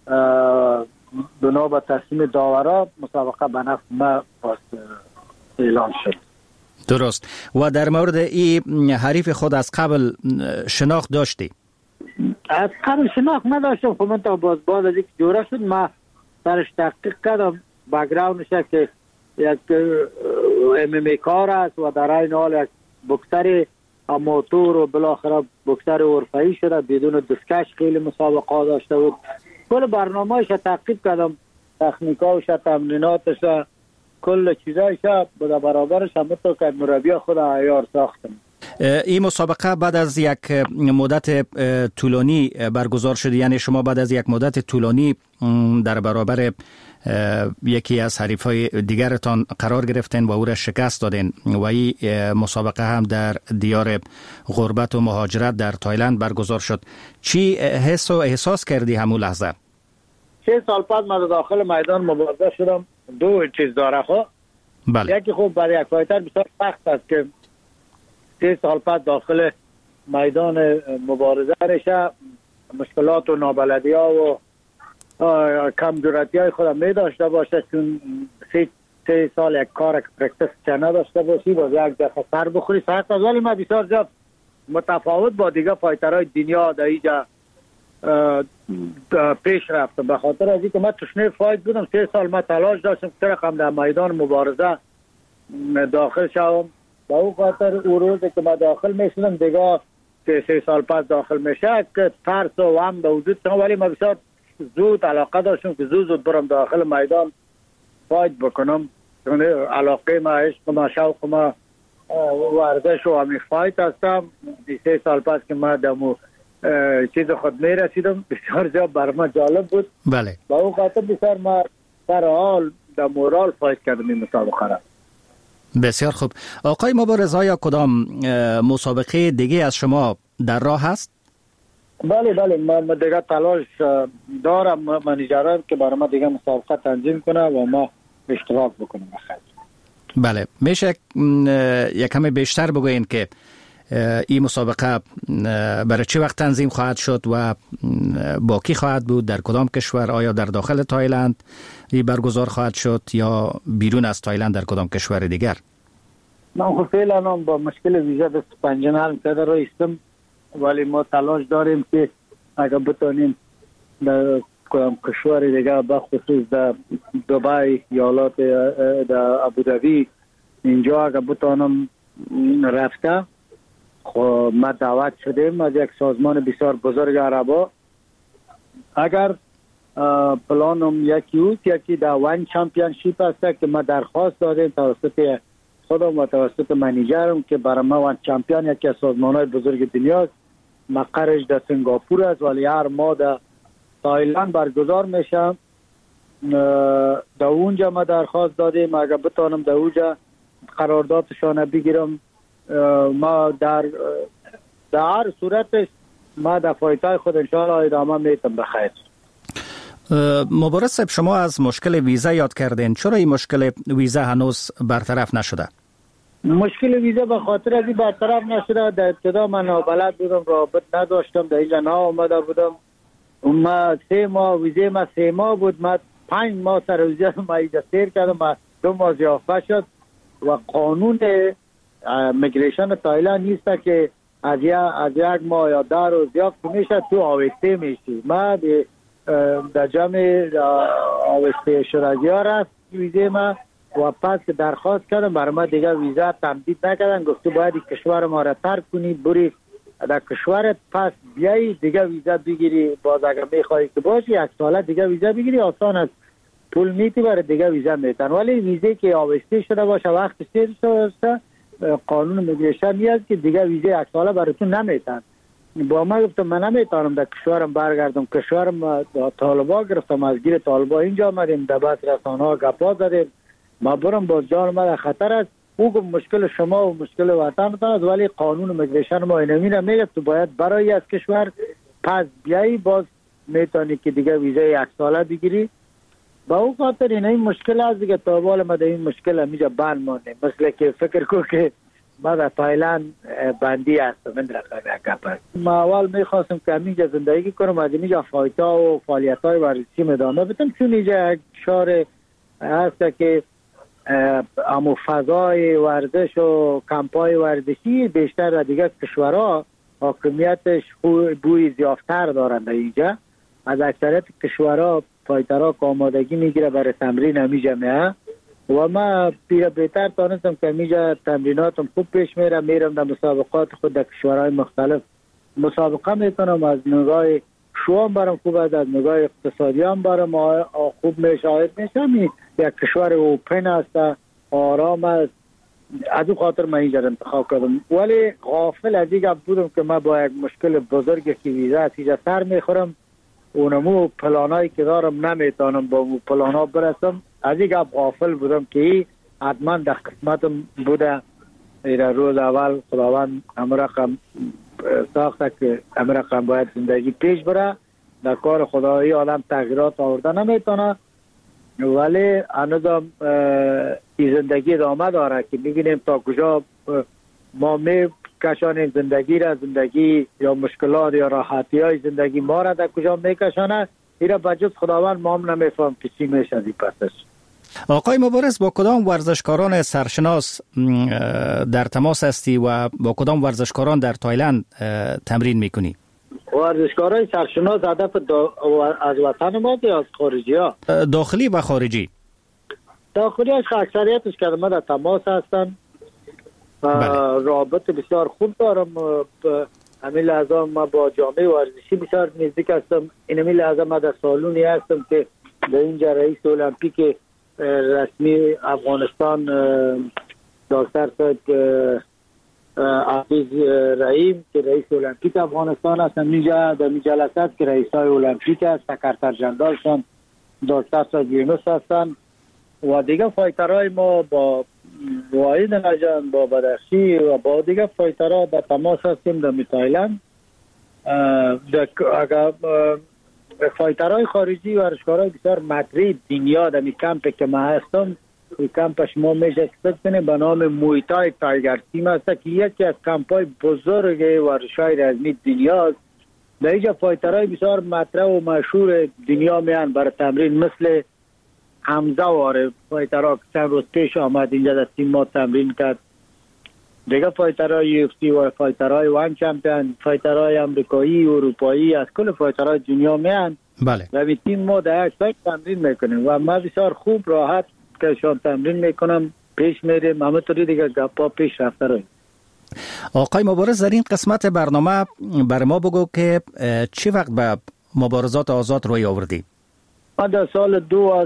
[SPEAKER 4] بنا به تصمیم داورا مسابقه به نفع ما اعلان شد.
[SPEAKER 16] درست. و در مورد این حریف خود از قبل شناخت داشتی؟
[SPEAKER 4] از قبل شناخت نداشتم. خب من تا باز از یک جوره شد ما سرش تحقیق کردم. بک‌گراندش که یک MMA کار است و در این حال یک بوکسر آماتور و بالاخره بوکسر حرفه‌ای شده، بدون دستکش خیلی مسابقه داشته بود. کل برنامه‌اش تحقیق کردم، تکنیکاش، تمریناتش، کل چیزایش به برابرش هم تو که مربی خود عیار ساختم.
[SPEAKER 16] این مسابقه بعد از یک مدت طولانی برگزار شد، یعنی شما بعد از یک مدت طولانی در برابر یکی از حریفای دیگرتان قرار گرفتین و او را شکست دادین و این مسابقه هم در دیار غربت و مهاجرت در تایلند برگزار شد. چی حس و احساس کردی همون لحظه؟
[SPEAKER 4] 6 سال بعد من داخل میدان مبارزه شدم. 2 چیز داره خب.
[SPEAKER 16] بله.
[SPEAKER 4] یکی خب برای یک فایتر بسیار سخت است که 3 سال بعد داخل میدان مبارزه رشه، مشکلات و نابلدی ها و کم جرأتی های خود می داشته باشه، چون 3 سال یک کار پرکتس چه نداشته باشی باز یک دفعه سر بخوری سخت است. ولی من بسیار زیاد متفاوت با دیگه فایترهای دنیا در اینجا پیش رفتم، به خاطر از اینکه من تشنه فایت بودم. 3 سال من تلاش داشتم که رقم در میدان مبارزه داخل شوم. با اون خاطر اون روزی که من داخل میشدم دیگه 3 سال پس داخل میشه که ترس و هم به وجود شدم. ولی من بسیار زود علاقه داشتم که زود برم داخل میدان فایت بکنم. چون علاقه ما، عشق ما، شوق ما ورزش و همین فایت هستم. 3 سال پس که من دمو چیز خود میرسیدم بسیار زیاد بر من جالب بود.
[SPEAKER 16] بله.
[SPEAKER 4] با اون خاطر بسیار ما در حال در مورال فایت کردم این مسابقه را.
[SPEAKER 16] بسیار خوب. آقای مبارز، آیا کدام مسابقه دیگه از شما در راه هست؟
[SPEAKER 4] بله من دیگه تلاش دارم، منیجرم که برای ما دیگه مسابقه تنظیم کنه و ما اشتراک بکنیم.
[SPEAKER 16] بله. میشه یک کمی بیشتر بگوین که این مسابقه برای چه وقت تنظیم خواهد شد و با کی خواهد بود، در کدام کشور؟ آیا در داخل تایلند برگزار خواهد شد یا بیرون از تایلند در کدام کشور دیگر؟
[SPEAKER 4] من خب فعلا با مشکل ویزا دست پنجه نرم کرده رایستم، ولی ما تلاش داریم که اگر بتانیم در کدام کشور دیگر بخصوص در دبی، ایالات در ابوظبی، اینجا اگر بتانم رفته. خب ما دعوت شدیم از یک سازمان بسیار بزرگ عربا. اگر پلانم یکی در وان چمپیونشیپ است که ما درخواست دادیم توسط خودم و توسط منیجرم که برای ما وان چمپیون یکی از سازمان‌های بزرگ دنیاست. مقرش در سنگاپور است ولی هر ماه در تایلند برگزار میشه. در اونجا ما درخواست دادیم اگر بتانم در اونجا قراردادشان بگیرم. ما در هر صورتش ما در فایتای خود انشاءالله ادامه میتم بخیر.
[SPEAKER 16] مبارز صاحب، شما از مشکل ویزا یاد کردین، چرا این مشکل ویزا هنوز برطرف نشده؟
[SPEAKER 4] مشکل ویزا به خاطر از این برطرف نشده. در ابتدا من نابلد بودم، رابط نداشتم، در اینجا آمده بودم. ما 3 ماه ویزا ما 3 ماه بود. ما 5 ماه سر ویزا ما اینجا سیر کردم. 2 ماه ضیافت شد و قانون میگریشن تایلند نیست که از یک ماه یا 10 روز ضیافت میشه تو آوسته میشی. ما در جمع آوسته شدگی ها رفت ویزه ما و پس که درخواست کردم برای ما دیگه ویزا تمدید نکردن. گفته باید کشور ما را ترک کنی، بری در کشورت، پس بیایی دیگه ویزا بگیری. باز اگر میخوایی که باشی 1 ساله دیگه ویزا بگیری. آسان است پول میتی برای دیگه ویزا میتن، ولی ویزه که آوسته شده باشه وقت سیر شده قانون میگریشن میاد که دیگه ویزه یک ساله براتون نمیتن. با ما گفتم من نمیتونم در کشورم برگردم، کشورم طالبا گرفتم، از گیر طالبا اینجا آمدیم، در بس رسانه ها گپا زدیم، ما برم باز جان ما در خطر است. او گفت مشکل شما و مشکل وطنتان است، ولی قانون میگریشن ما اینمی میگه تو باید برای از کشور پس بیایی باز میتونی که دیگه ویزه یک ساله بگیری. با او خاطر این مشکل است دیگه. تا حالا ما در این مشکل همیجا بند مانده، مثل که فکر کو که ما در تایلند بندی هستم. من در گپ ما اول میخواستم که همیجا زندگی کنم، از اینجا فایتا و فعالیت های ورزشی ادامه بدم، چون اینجا یک شهر هست که امو فضای ورزش و کمپای ورزشی بیشتر در دیگه کشورها حاکمیتش بوی زیافتر دارند. اینجا از اکثریت کشورها فایترها که آمادگی میگیره برای تمرین همیجا میه و ما بهتر تانستم که همیجا تمریناتم خوب پیش میرم در مسابقات خود در کشورهای مختلف مسابقه میکنم. از نگاه شوام برام خوب است، از نگاه اقتصادی هم برام خوب میشاهد میشم. یک کشور اوپن است، آرام است، از اون خاطر من اینجا انتخاب کردم. ولی غافل از این گپ بودم که من با یک مشکل بزرگی که ویزا است اینجا سر میخورم، اونمو پلانایی که دارم نمیتونم با اون پلانا برسم. از این گپ غافل بودم که حتما در قسمتم بوده. روز اول خداوند امرقم ساخته که امرقم باید زندگی پیش بره. در کار خدایی آدم تغییرات آورده نمیتونه، ولی هنوزم این زندگی ادامه داره که ببینیم تا کجا ما میکشانیم زندگی را، زندگی یا مشکلات یا راحتی های زندگی ما را در کجا میکشانه. ایره بجز خداوند ما هم نمیفهم که چی میشه از این پسش.
[SPEAKER 16] آقای مبارز، با کدام ورزشکاران سرشناس در تماس هستی و با کدام ورزشکاران در تایلند تمرین میکنی؟
[SPEAKER 4] ورزشکارای سرشناس هدف از وطن ما یا از خارجی ها؟
[SPEAKER 16] داخلی و خارجی.
[SPEAKER 4] داخلی هاش اکثریتش که ما در تماس هستن. رابط بسیار خوب دارم. همین لحظه ما با جامعه ورزشی بسیار نزدیک هستم. این همین لحظه ما در سالونی هستم که در اینجا رئیس المپیک رسمی افغانستان دکتر صاحب عزیز رحیم که رئیس المپیک افغانستان هستن، اینجا در این جلسات که رئیس های المپیک هست، سکرتر جنرالشان دکتر صاحب یونس هستن و دیگه فایترهای ما با واحد نجان، با بدخشی و با دیگه فایترها در تماس هستیم در تایلند. اگر فایترهای خارجی و ورزشکارهای بسیار مطرح دنیا در کمپ که ما هستم، این کمپش ما میشه کنیم به نام مویتای تایگر تیم است که یکی از کمپای بزرگ ورزش‌های رزمی دنیا است. در اینجا فایترهای بسیار مطرح و مشهور دنیا میان برای تمرین، مثل حمزه واره فایترها که چند روز پیش آمد اینجا در تیم ما تمرین کرد. دیگه فایترهای UFC و فایترهای وان چمپیون، فایترهای امریکایی، اروپایی، از کل فایترهای دنیا میان.
[SPEAKER 16] بله.
[SPEAKER 4] و این تیم ما در یک سایت تمرین میکنیم و ما بسیار خوب راحت که شان تمرین میکنم پیش میریم. همونطوری دیگه گپا پیش رفته رویم.
[SPEAKER 16] آقای مبارز، در این قسمت برنامه بر ما بگو که چی وقت به مبارزات آزاد روی آوردی؟
[SPEAKER 4] ما در سال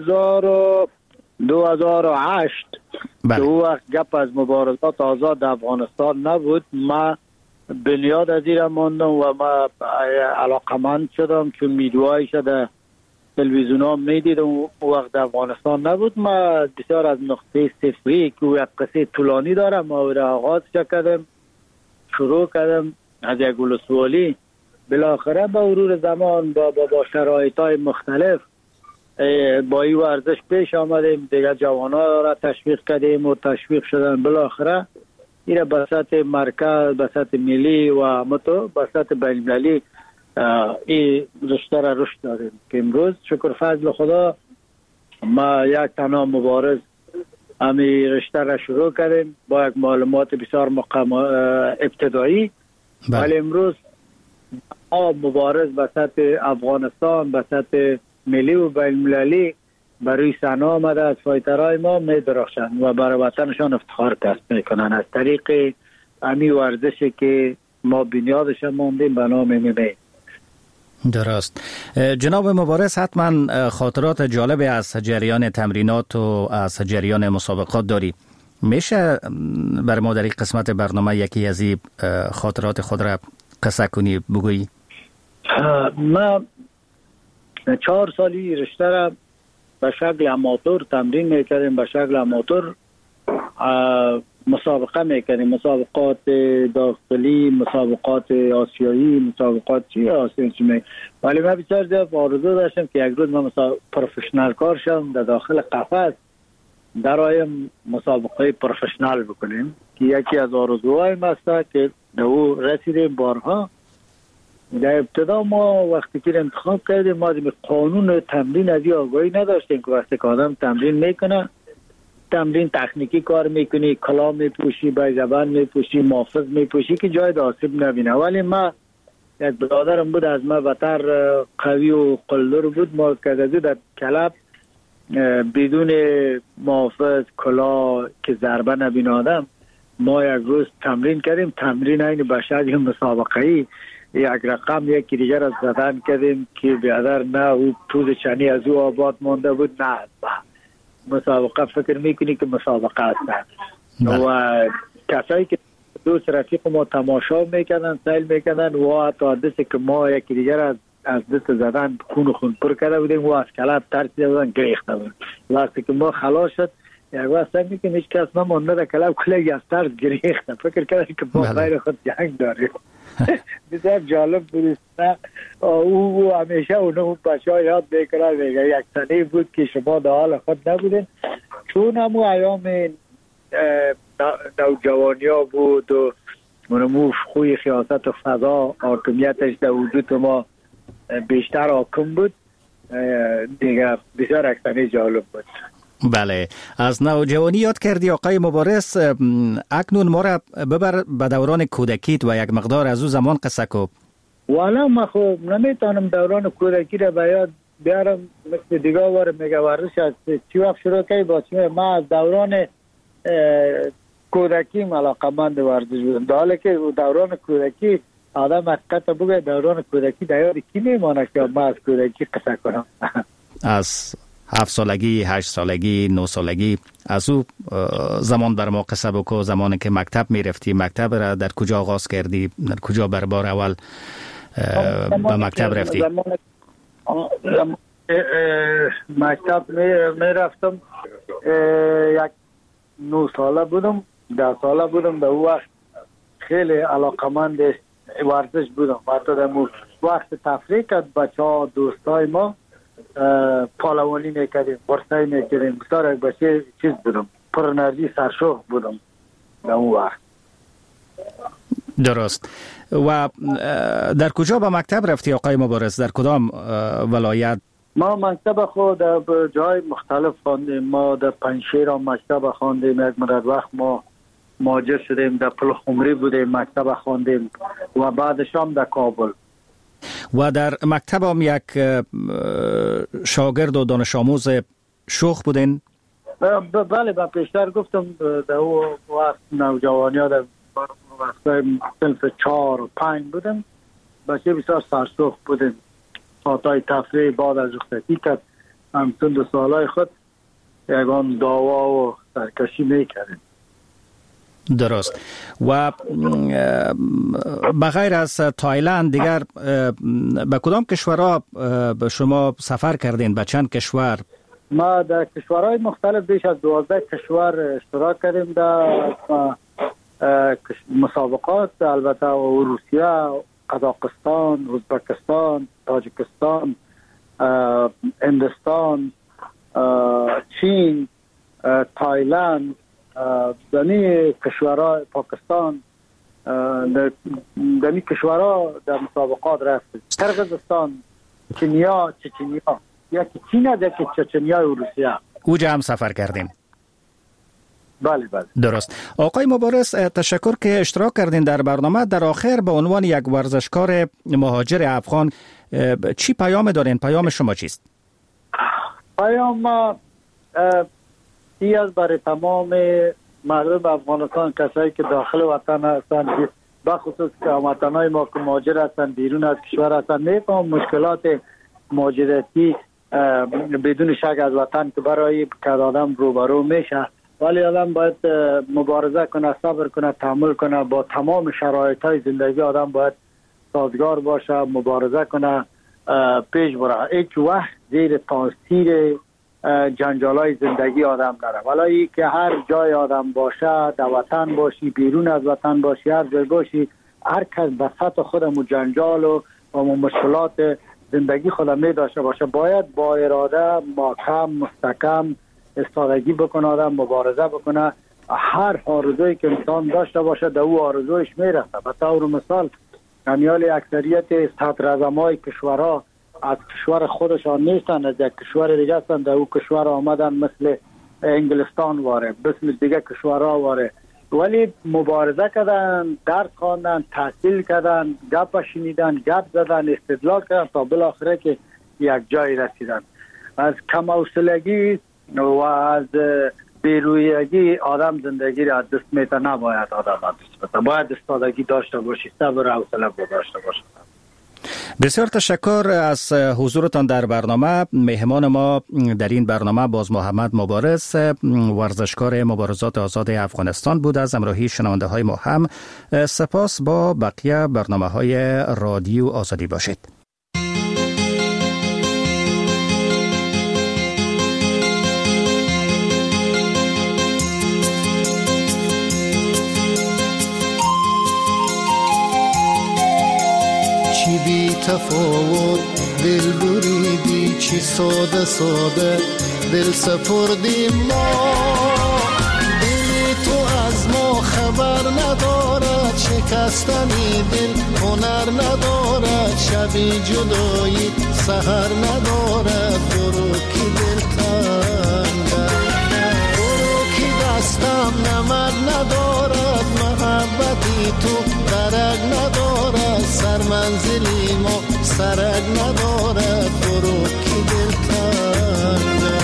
[SPEAKER 4] 2008 که او وقت گپ از مبارزات آزاد در افغانستان نبود، ما بنیاد از این ماندم و ما علاقمند شدم چون ویدیوهایی شده تلویزیون ها میدیدم. او وقت در افغانستان نبود. ما بسیار از نقطه صفری که او یک قصه طولانی دارم ما او را آغاز کردم، شروع کردم از یک ولسوالی. بالاخره با مرور زمان با شرایط های مختلف با این ورزش پیش آمدیم، دیگه جوانان را تشویق کردیم و تشویق شدن. بالاخره این به سطح مرکز، به سطح ملی و به سطح بین‌المللی این رشته را رشد داریم که امروز شکر فضل خدا ما یک تنها مبارز همین رشته را شروع کردیم با یک معلومات بسیار ابتدایی. ولی امروز مبارز به سطح افغانستان، به سطح ملی و بین المللی برای صحنه آمده از فایترهای ما می درخشند و برای وطنشان افتخار کسب میکنن از طریق همین ورزشی که ما بنیادش ماندیم به نام MMA.
[SPEAKER 16] درست. جناب مبارز، حتما خاطرات جالب از جریان تمرینات و از جریان مسابقات داری. میشه بر ما در این قسمت برنامه یکی از این خاطرات خود را قصه کنی بگویی؟
[SPEAKER 4] ما 4 سالی رشته را به شکل اماتور تمرین میکردیم، به شکل اماتور مسابقه میکردیم، مسابقات داخلی، مسابقات آسیایی، مسابقات آسیایی. ولی من بسیار زیاد آرزو داشتم که یک روز من پروفشنال کار شم، در داخل قفس در آیم مسابقه پروفشنال بکنیم که یکی از آرزوهای ما است که در او رسیدیم بارها. در ابتدا ما وقتی که انتخاب کردیم ما قانون تمرین از این آگاهی نداشتیم که وقتی که آدم تمرین میکنه، تمرین تکنیکی کار میکنی، کلاه میپوشی، به زبان میپوشی، محافظ میپوشی که جای آسیب نبینه. ولی ما یک برادرم بود از ما بهتر قوی و قلدر بود، ما که در کلب بدون محافظ کلاه که ضربه نبینه آدم، ما یک روز تمرین کردیم. تمرین این بشد یک مسابقه‌ای، یک رقم یکی دیگر از زدن کردیم که بیادر نه او پوز چنی از او آباد مانده بود، نه مسابقه فکر میکنی که مسابقه هستن. و کسایی که دوست رفیق ما تماشا میکردن، سیل میکردن و حتی دستی که ما یکی دیگر از دست زدن خون پر کرده بودیم و از کلب ترسیده بودن گریخته بودن. وقتی که ما خلاص شد یک وقت سنگی که هیچ کس نمانده در کلب کلی از ترس گریخته، فکر کردن که ما غیر خود جنگ داریم. بسیار جالب بود. او همیشه اونو بچه ها یاد میکنه، میگه یک سنه بود که شما در حال خود نبودین، چون همون ایام نوجوانی ها بود و منمو خوی خیاست و فضا حاکمیتش در وجود ما بیشتر حاکم بود دیگه. بسیار یک سنه جالب بود.
[SPEAKER 16] بله، از نوجوانی یاد کردی آقای مبارز. اکنون ما را ببر به دوران کودکیت و یک مقدار از او زمان قصه کو.
[SPEAKER 4] والا ما خب نمیتونم دوران کودکی را به یاد بیارم، مثل دیگه وار میگه ورزش از چی وقت شروع کردی با چی. ما از دوران کودکی علاقه‌مند ورزش بودم، در حالی که دوران کودکی آدم حقیقت بگه دوران کودکی در یاد کی میمانه که ما از کودکی قصه کنم.
[SPEAKER 16] از 7 سالگی، 8 سالگی، 9 سالگی، از او زمان بر ما قصه بکو. زمانی که مکتب میرفتی، مکتب را در کجا آغاز کردی؟ در کجا بر بار اول به مکتب رفتی؟
[SPEAKER 4] مکتب میرفتم، یک 9 ساله بودم، 10 ساله بودم. در اون وقت خیلی علاقمند ورزش بودم. حتی در وقت تفریح کرد بچه ها دوستای ما پالوانی میکردیم، برسایی میکردیم. بسیار یک بچه چیز بودم، پر انرژی، سرشوق بودم در اون وقت.
[SPEAKER 16] درست. و در کجا به مکتب رفتی آقای مبارز؟ در کدام ولایت؟
[SPEAKER 4] ما مکتب خود در جای مختلف خواندیم. ما در پنجشیر مکتب خواندیم، یک مدت وقت ما مهاجر شدیم در پلخمری بودیم، مکتب خواندیم و بعدش هم در کابل.
[SPEAKER 16] و در مکتب هم یک شاگرد و دانش آموز شوخ بودین؟
[SPEAKER 4] بله، من پیشتر گفتم در اون وقت نوجوانی ها در وقت صنف 4 و 5 بودم، بچه بسیار سرشوخ بودیم. ساعتهای تفریح بعد از رخصتی کرد همچون 2 سالهای خود یکان دعوا و سرکشی میکردیم.
[SPEAKER 16] درست. و بغیر از تایلند دیگر به کدام کشورها شما سفر کردین؟ به چند کشور؟
[SPEAKER 4] ما در کشورهای مختلف بیش از 12 کشور اشتراک کردیم در مسابقات، البته روسیه، قزاقستان، ازبکستان، تاجیکستان، هندوستان، چین، تایلند، دنی کشورها، پاکستان، دنی کشورها در مسابقات رفتیم. قرقیزستان، چینیا، چچنیا، یکی چین است، یکی چچنیا و روسیه.
[SPEAKER 16] اوجا هم سفر کردین؟
[SPEAKER 4] بله بله.
[SPEAKER 16] درست. آقای مبارز، تشکر که اشتراک کردین در برنامه. در آخر به عنوان یک ورزشکار مهاجر افغان چی پیام دارین؟ پیام شما چیست؟
[SPEAKER 4] پیام ما از برای تمام مردم افغانستان، کسایی که داخل وطن هستند، بخصوص که هموطنای ما که مهاجر هستن بیرون از کشور هستن میفهم مشکلات مهاجرتی بدون شک از وطن که برای که آدم روبرو میشه، ولی آدم باید مبارزه کنه، صبر کنه، تحمل کنه، با تمام شرایط های زندگی آدم باید سازگار باشه، مبارزه کنه، پیش بره. هیچ وقت زیر تاثیر جنجالای زندگی آدم نره. ولی که هر جای آدم باشه، در وطن باشی، بیرون از وطن باشی، هر جای باشی، هر کس به سطح خودمو جنجال و مشکلات زندگی خودم می داشته باشه، باید با اراده محکم مستحکم استادگی بکنه، آدم مبارزه بکنه. هر آرزویی که انسان داشته باشه در او آرزویش میرسه. به طور مثال امیال اکثریت صدراعظمای کشورها از کشور خودشان نیستن، از یک کشور دیگه هستن، در او کشور آمدن، مثل انگلستان واره، مثل دیگه کشورها واره، ولی مبارزه کردن، درس خواندن، تحصیل کردن، گپ شنیدن، گپ زدن، استدلال کردن تا بالاخره که یک جای رسیدن. از کم حوصلگی و از بیرویگی آدم زندگی را دست میته، نباید آدم دست بده، باید استادگی داشته باشی، صبر و حوصله داشته باشی.
[SPEAKER 16] بسیار تشکر از حضورتان در برنامه. مهمان ما در این برنامه باز محمد مبارز، ورزشکار مبارزات آزاد افغانستان بود. از همراهی شنونده های ما هم سپاس. با بقیه برنامه های رادیو آزادی باشید.
[SPEAKER 19] چی بی تفاوت دل بریدی، چی ساده ساده دل سپردیم ما. دل تو از ما خبر ندارد، شکستنی دل هنر ندارد، شبی جدایی سحر ندارد. برو کی دل تنگه، برو کی دستم نمد ندارد، محبتی تو درک ندارد، سر منزلی ما سرک ندارد. برو کی دل تنگه.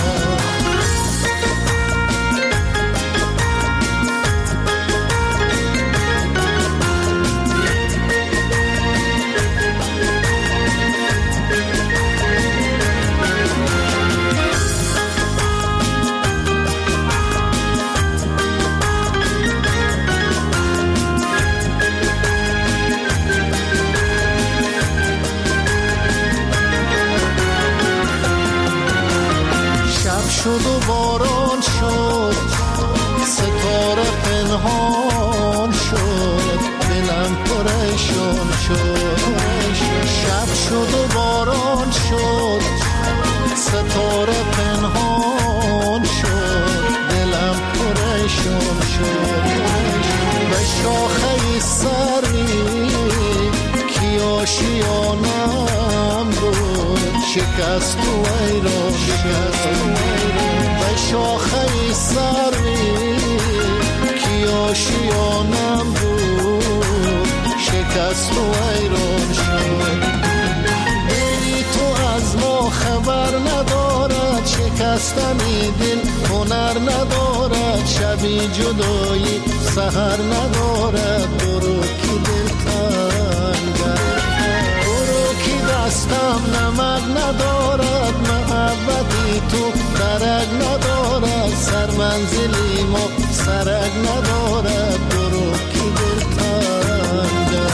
[SPEAKER 19] شد و باران شد، ستاره پنهان شد، دلم پریشان شد. شب شد و باران شد، ستاره پنهان شد، دلم پریشان شد. به شاخه سری کی آشیانم بود، شکست و ایران شد. به شاخه سری کی آشیانم بود، شکست و ایران شد. دلی تو از ما خبر ندارد، شکستنی دل هنر ندارد، شبی جدایی سحر ندارد. برو کی دل تنگه، برو کی دستم نمد ندارد، محبتی تو درک ندارد، سر منزلی ما سرک ندارد. برو کی دل تنگه.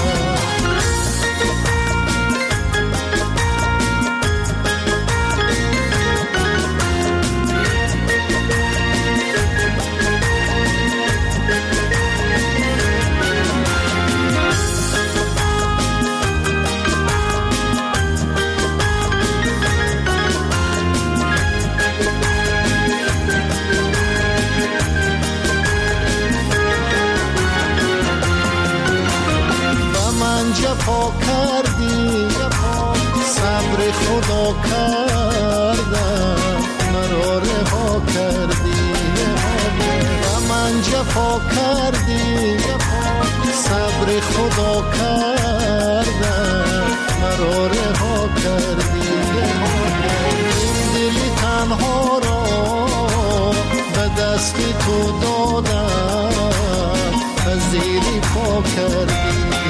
[SPEAKER 19] جفا کردی، صبر خدا کردم، مرا رها کردی. و من جفا کردی، صبر خدا کردم، مرا رها کردی. این دلی تنها را به دستی تو دادم، پذیری پا کردی.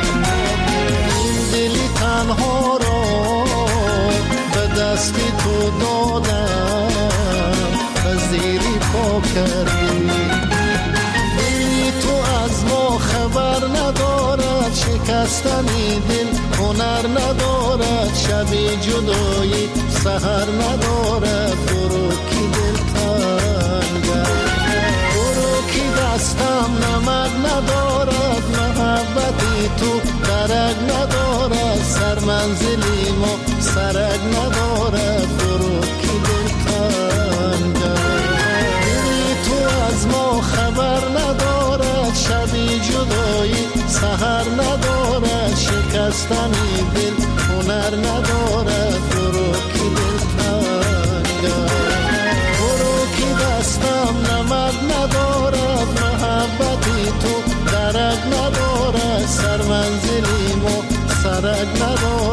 [SPEAKER 19] دستی تو دادم و زیری پا کردی. دلی تو از ما خبر ندارد، شکستنی دل هنر ندارد، شبی جدایی سحر ندارد. برو کی دل تنگم، برو کی دستم نمک ندارد، محبتی تو درک ندارد، سر منزلی ما سرک ندارد. برو کی دل تنگم، دلی تو از ما خبر ندارد، شبی جدایی سحر ندارد، شکستنی دل هنر ندارد. برو کی دل تنگم، برو کی دستم نمک ندارد، محبتی تو درک ندارد، سر منزلی ما سرک ندارد.